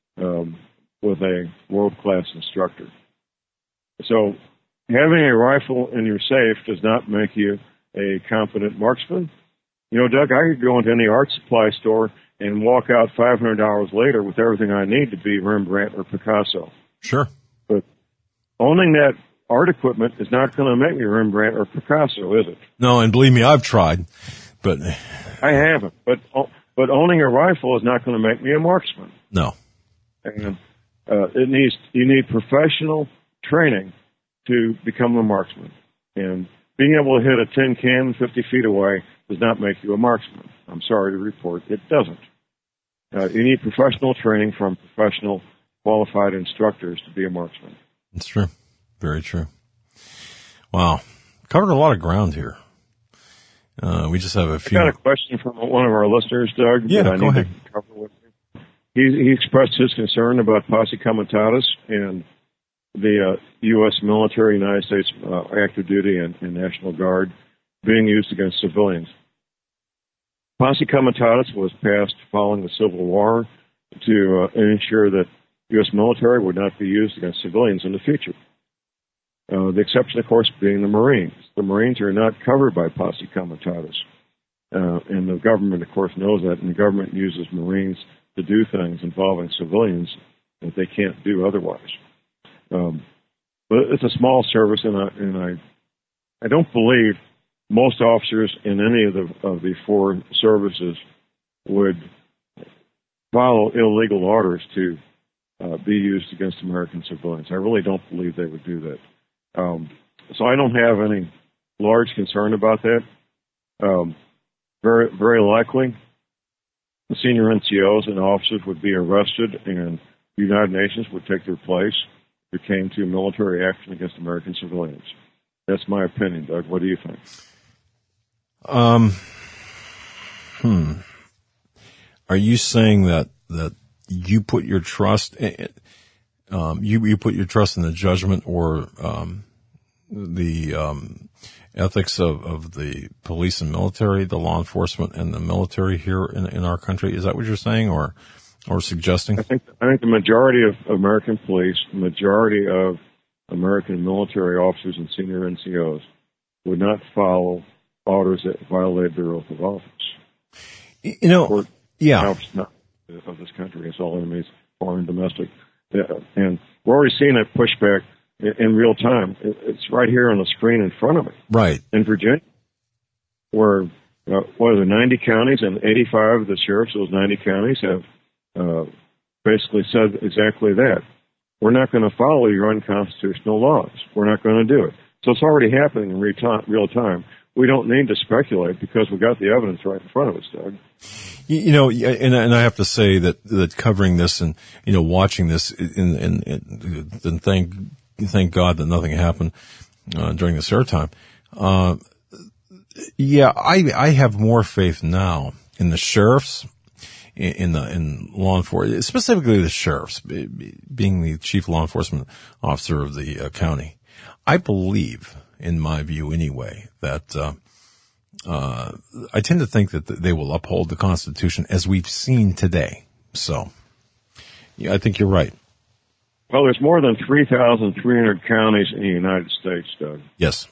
with a world-class instructor. So having a rifle in your safe does not make you a competent marksman. You know, Doug, I could go into any art supply store and walk out $500 later with everything I need to be Rembrandt or Picasso. Sure. But owning that art equipment is not going to make me Rembrandt or Picasso, is it? No, and believe me, I've tried, but I haven't. But owning a rifle is not going to make me a marksman. No. And you need professional training to become a marksman. And being able to hit a tin can 50 feet away does not make you a marksman. I'm sorry to report, it doesn't. You need professional training from professional qualified instructors to be a marksman. It's true. Very true. Wow. Covered a lot of ground here. We just have a few. I got a question from one of our listeners, Doug. Yeah, that I go need ahead. to cover with you. He expressed his concern about posse comitatus and the U.S. military, United States active duty and National Guard being used against civilians. Posse comitatus was passed following the Civil War to ensure that U.S. military would not be used against civilians in the future. The exception, of course, being the Marines. The Marines are not covered by posse comitatus. And the government, of course, knows that, and the government uses Marines to do things involving civilians that they can't do otherwise. But it's a small service, and I don't believe most officers in any of the four services would follow illegal orders to be used against American civilians. I really don't believe they would do that. So I don't have any large concern about that. Very, very likely, the senior NCOs and officers would be arrested, and the United Nations would take their place if it came to military action against American civilians. That's my opinion, Doug. What do you think? Are you saying that you put your trust you put your trust in the judgment or the ethics of the police and military, the law enforcement and the military here in our country? Is that what you're saying or suggesting? I think the majority of American police, the majority of American military officers and senior NCOs would not follow orders that violate their oath of office. You know, yeah. Of this country, it's all enemies, foreign and domestic. And we're already seeing that pushback in real time. It's right here on the screen in front of me. Right. In Virginia, where, 90 counties and 85 of the sheriffs of those 90 counties have basically said exactly that. We're not going to follow your unconstitutional laws. We're not going to do it. So it's already happening in real time. We don't need to speculate because we got the evidence right in front of us, Doug. You know, and I have to say that covering this and, you know, watching this and thank God that nothing happened, during this airtime. I have more faith now in the sheriffs, in law enforcement, specifically the sheriffs, being the chief law enforcement officer of the county. I believe, in my view anyway, that I tend to think that they will uphold the Constitution as we've seen today. So, yeah, I think you're right. Well, there's more than 3,300 counties in the United States, Doug. Yes.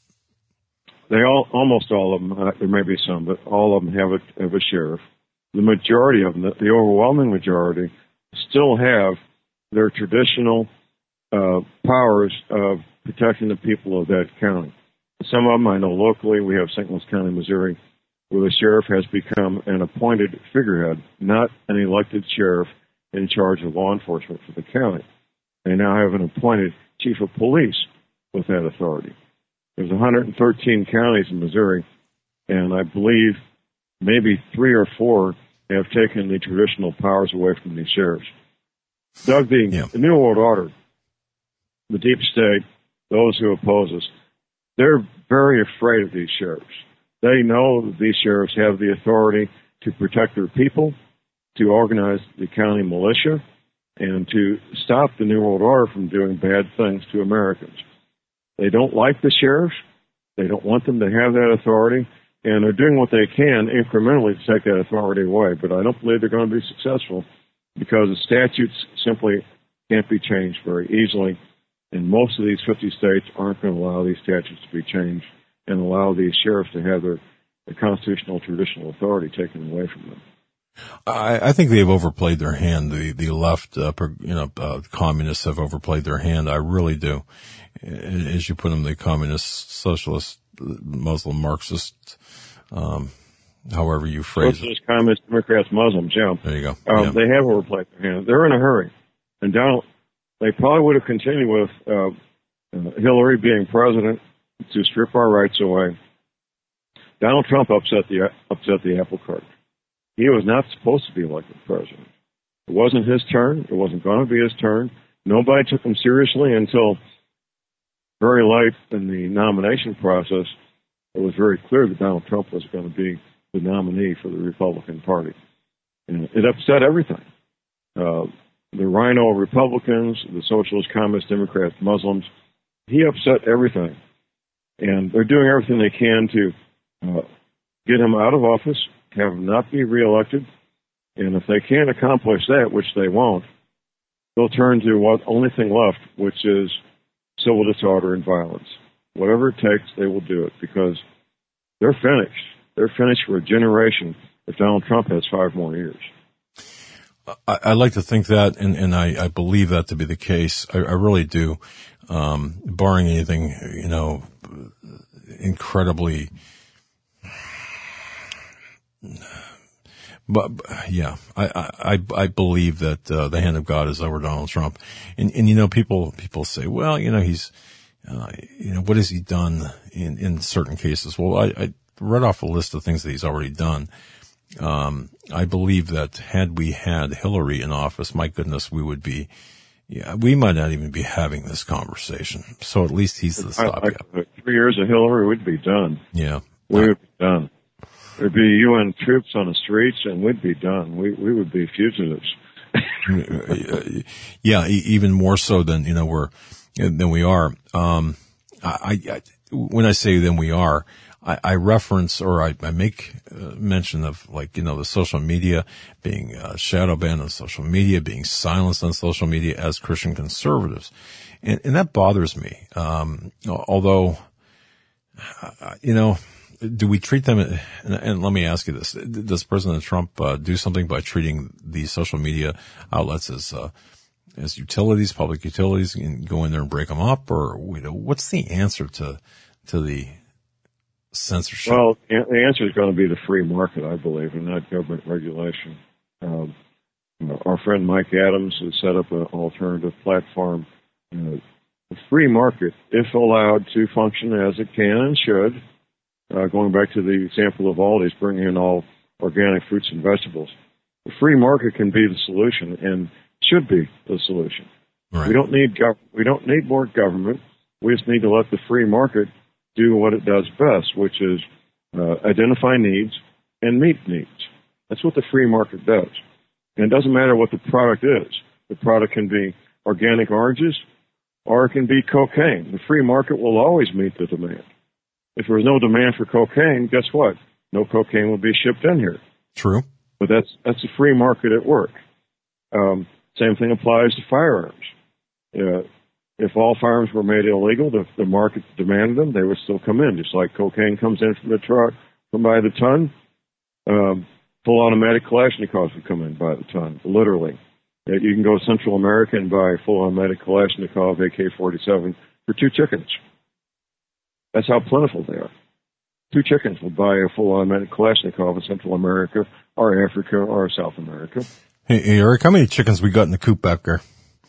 Almost all of them, there may be some, but all of them have a sheriff. The majority of them, the overwhelming majority, still have their traditional powers of protecting the people of that county. Some of them I know locally. We have St. Louis County, Missouri, where the sheriff has become an appointed figurehead, not an elected sheriff in charge of law enforcement for the county. They now have an appointed chief of police with that authority. There's 113 counties in Missouri, and I believe maybe 3 or 4 have taken the traditional powers away from these sheriffs. Doug, the New World Order, the deep state, those who oppose us, they're very afraid of these sheriffs. They know that these sheriffs have the authority to protect their people, to organize the county militia, and to stop the New World Order from doing bad things to Americans. They don't like the sheriffs. They don't want them to have that authority, and they're doing what they can incrementally to take that authority away. But I don't believe they're going to be successful because the statutes simply can't be changed very easily, and most of these 50 states aren't going to allow these statutes to be changed and allow these sheriffs to have their constitutional traditional authority taken away from them. I think they've overplayed their hand. The left, communists have overplayed their hand. I really do. As you put them, the communist, socialist, Muslim, Marxist, however you phrase Socialist, it. Communist, Democrats, Muslims, yeah. There you go. They have overplayed their hand. They're in a hurry. And they probably would have continued with Hillary being president to strip our rights away. Donald Trump upset the apple cart. He was not supposed to be elected president. It wasn't his turn. It wasn't going to be his turn. Nobody took him seriously until very late in the nomination process. It was very clear that Donald Trump was going to be the nominee for the Republican Party. And it upset everything. The Rhino Republicans, the Socialist, Communist, Democrats, Muslims. He upset everything. And they're doing everything they can to get him out of office, have him not be reelected, and if they can't accomplish that, which they won't, they'll turn to what only thing left, which is civil disorder and violence. Whatever it takes, they will do it because they're finished. They're finished for a generation if Donald Trump has 5 more years. I like to think that, and I believe that to be the case. I really do. Barring anything, incredibly. But yeah, I believe that the hand of God is over Donald Trump, and people say, well, he's, what has he done in certain cases? Well, I read off a list of things that he's already done. I believe that had we had Hillary in office, my goodness, we might not even be having this conversation. So at least he's the stopgap. 3 years of Hillary, we'd be done. Yeah, we would be done. There'd be UN troops on the streets, and we'd be done. We would be fugitives. Yeah, even more so than we are. When I say than we are, I reference or I make mention of the social media being shadow banned on social media, being silenced on social media as Christian conservatives, and that bothers me. Although, do we treat them, and let me ask you this, does President Trump do something by treating these social media outlets as utilities, public utilities, and go in there and break them up? Or what's the answer to the censorship? Well, the answer is going to be the free market, I believe, and not government regulation. Our friend Mike Adams has set up an alternative platform. The free market, if allowed to function as it can and should, going back to the example of Aldi's bringing in all organic fruits and vegetables, the free market can be the solution and should be the solution. Right. We don't need more government. We just need to let the free market do what it does best, which is identify needs and meet needs. That's what the free market does. And it doesn't matter what the product is. The product can be organic oranges or it can be cocaine. The free market will always meet the demand. If there was no demand for cocaine, guess what? No cocaine will be shipped in here. True. But that's a free market at work. Same thing applies to firearms. If all firearms were made illegal, the market demanded them, they would still come in. Just like cocaine comes in from the truck, from by the ton, full automatic Kalashnikovs would come in by the ton, literally. You can go to Central America and buy full automatic Kalashnikov AK-47 for 2 chickens. That's how plentiful they are. 2 chickens will buy a full automatic Kalashnikov in Central America or Africa or South America. Hey, Eric, how many chickens we got in the coop back there?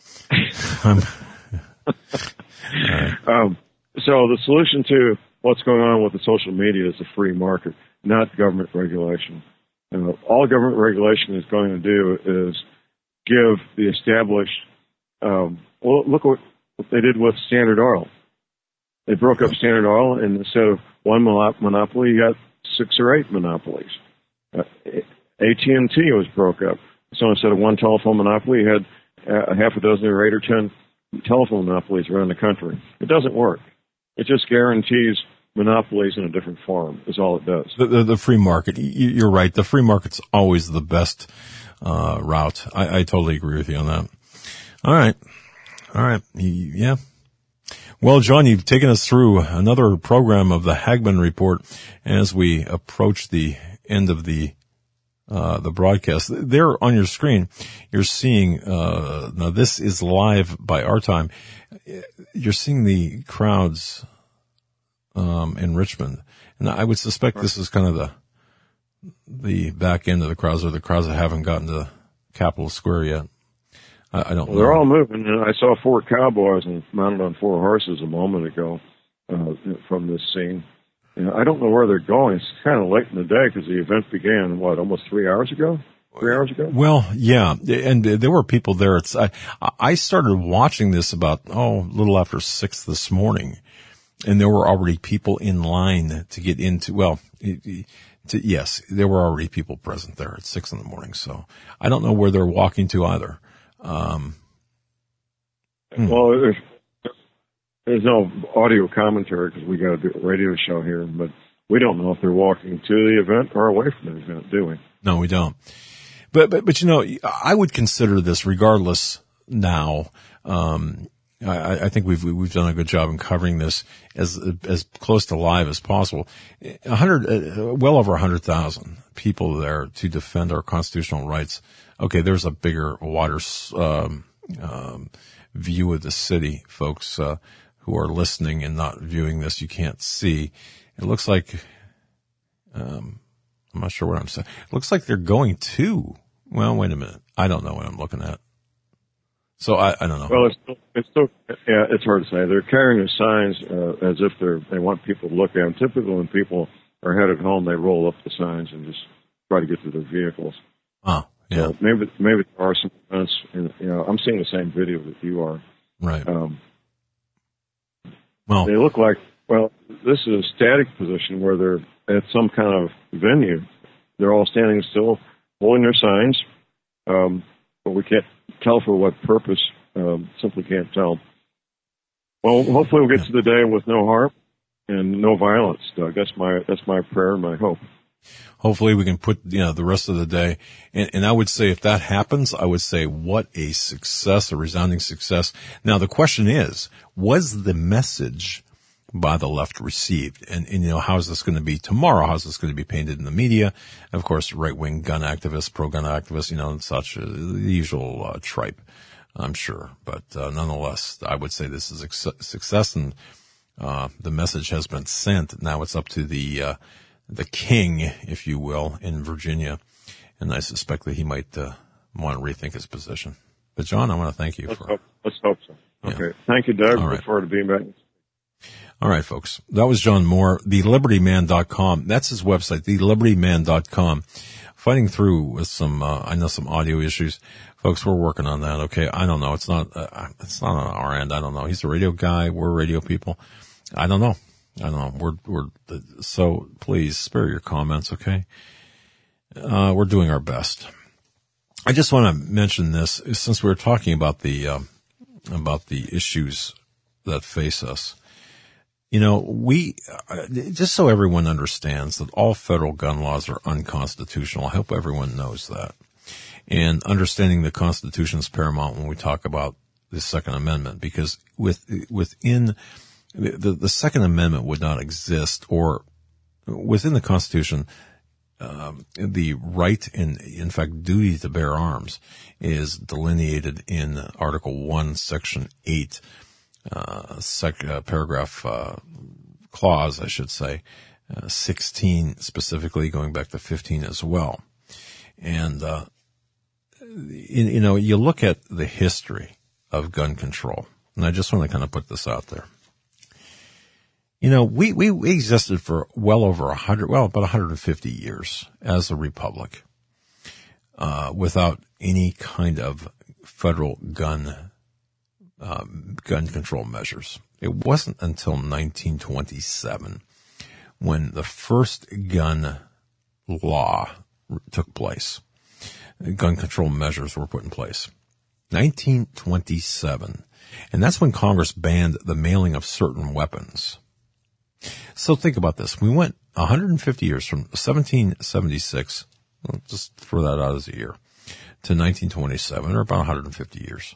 So the solution to what's going on with the social media is the free market, not government regulation. All government regulation is going to do is give the established, look what they did with Standard Oil. They broke up Standard Oil, and instead of one monopoly, you got 6 or 8 monopolies. AT&T was broke up. So instead of one telephone monopoly, you had a half a dozen or 8 or 10 telephone monopolies around the country. It doesn't work. It just guarantees monopolies in a different form is all it does. The free market, you're right. The free market's always the best route. I totally agree with you on that. All right. Yeah. Well, John, you've taken us through another program of the Hagmann Report as we approach the end of the broadcast. There on your screen, you're seeing, now this is live by our time. You're seeing the crowds, in Richmond. And I would suspect this is kind of the back end of the crowds, or the crowds that haven't gotten to Capitol Square yet. I don't know. They're all moving. And I saw 4 cowboys mounted on 4 horses a moment ago, from this scene. I don't know where they're going. It's kind of late in the day because the event began, almost 3 hours ago? 3 hours ago? Well, yeah. And there were people there. I started watching this about, a little after 6 this morning. And there were already people in line to get into, yes, there were already people present there at 6 in the morning. So I don't know where they're walking to either. Well, there's no audio commentary because we got to do a radio show here, but we don't know if they're walking to the event or away from the event, do we? No, we don't. But I would consider this, regardless now, I think we've done a good job in covering this as close to live as possible. Well over 100,000 people there to defend our constitutional rights. Okay, there's a bigger, wider view of the city, folks who are listening and not viewing this. You can't see. It looks like I'm not sure what I'm saying. It looks like they're going to. Well, wait a minute. I don't know what I'm looking at. So I don't know. Well, it's hard to say. They're carrying the signs as if they want people to look at them. Typically, when people are headed home, they roll up the signs and just try to get to their vehicles. Oh, yeah. So maybe there are some events. I'm seeing the same video that you are. Right. They look like. Well, this is a static position where they're at some kind of venue. They're all standing still, holding their signs, but we can't tell for what purpose. Simply can't tell. Well, hopefully we'll get to the day with no harm and no violence, Doug. That's my prayer and my hope. Hopefully we can put, the rest of the day. And I would say if that happens, I would say what a success, a resounding success. Now the question is, was the message by the left received? And how is this going to be tomorrow? How's this going to be painted in the media? Of course, right-wing gun activists, pro-gun activists, and such, the usual tripe, I'm sure. But nonetheless, I would say this is a success, and the message has been sent. Now it's up to the king, if you will, in Virginia. And I suspect that he might want to rethink his position. But John, I want to thank you Let's hope so. Okay. Yeah. Thank you, Doug. All right. Look forward to being back. All right, folks. That was John Moore, thelibertyman.com. That's his website, thelibertyman.com. Fighting through with some audio issues. Folks, we're working on that, okay? I don't know. It's not on our end. I don't know. He's a radio guy. We're radio people. I don't know. So please spare your comments, okay? We're doing our best. I just want to mention this, since we were talking about the issues that face us. You know, just so everyone understands that all federal gun laws are unconstitutional. I hope everyone knows that. And understanding the Constitution is paramount when we talk about the Second Amendment, because within the Second Amendment would not exist, or within the Constitution, the right and, in fact, duty to bear arms is delineated in Article 1, Section 8, paragraph, clause, I should say, 16 specifically, going back to 15 as well. And, you look at the history of gun control, and I just want to kind of put this out there. You know, we existed for well over about 150 years as a republic, without any kind of federal gun control measures. It wasn't until 1927 when the first gun law took place. Gun control measures were put in place. 1927. And that's when Congress banned the mailing of certain weapons. So think about this. We went 150 years from 1776, well, just throw that out as a year, to 1927, or about 150 years.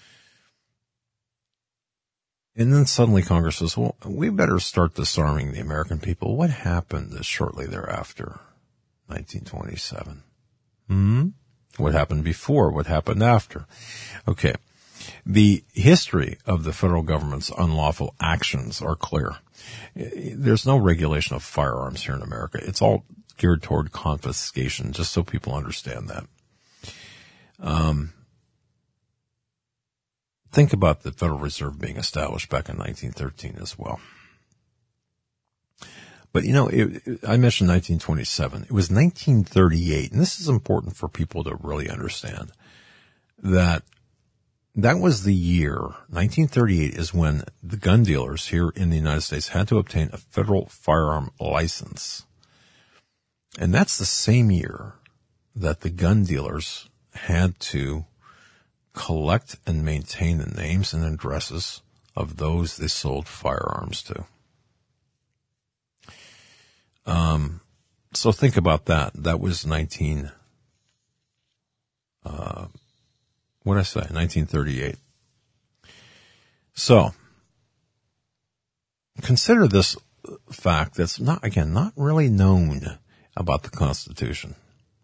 And then suddenly Congress says, well, we better start disarming the American people. What happened shortly thereafter? 1927. What happened before? What happened after? Okay. The history of the federal government's unlawful actions are clear. There's no regulation of firearms here in America. It's all geared toward confiscation, just so people understand that. Think about the Federal Reserve being established back in 1913 as well. But, I mentioned 1927. It was 1938, and this is important for people to really understand, that was the year, 1938 is when the gun dealers here in the United States had to obtain a federal firearm license. And that's the same year that the gun dealers had to collect and maintain the names and addresses of those they sold firearms to. So think about that. That was 1938. So consider this fact that's not really known about the Constitution.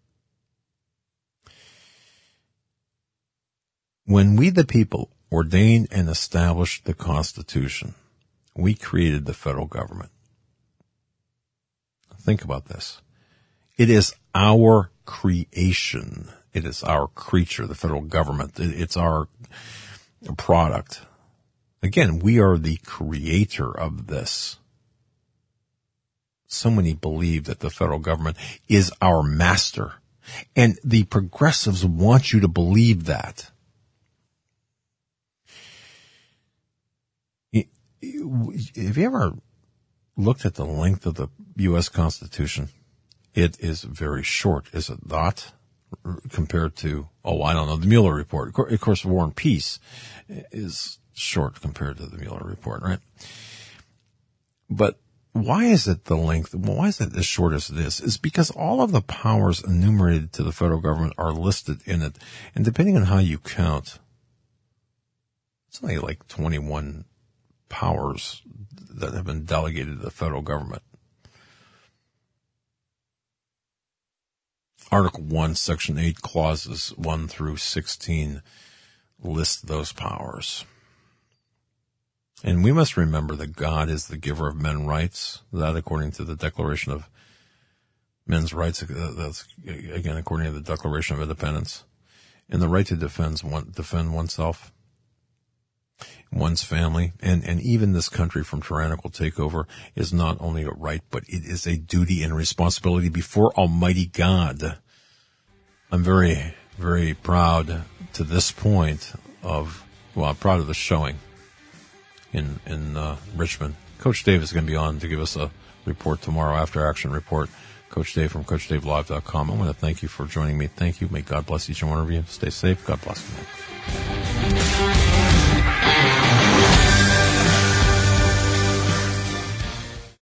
When we the people ordained and established the Constitution, we created the federal government. Think about this. It is our creation. It is our creature, the federal government. It's our product. Again, we are the creator of this. So many believe that the federal government is our master. And the progressives want you to believe that. Have you ever looked at the length of the U.S. Constitution? It is very short, is it not? Compared to, the Mueller report. Of course, War and Peace is short compared to the Mueller report, right? But why is it why is it as short as it is? It's because all of the powers enumerated to the federal government are listed in it. And depending on how you count, it's only like 21 powers that have been delegated to the federal government. Article 1, Section 8, clauses 1 through 16 list those powers. And we must remember that God is the giver of men's rights. That, according to the Declaration of Men's Rights, that's, again, according to the Declaration of Independence. And the right to defend oneself, one's family, and even this country from tyrannical takeover is not only a right, but it is a duty and responsibility before Almighty God. I'm very, very proud to this point I'm proud of the showing in Richmond. Coach Dave is going to be on to give us a report tomorrow, after action report, Coach Dave from CoachDaveLive.com. I want to thank you for joining me. Thank you. May God bless each and one of you. Stay safe. God bless you.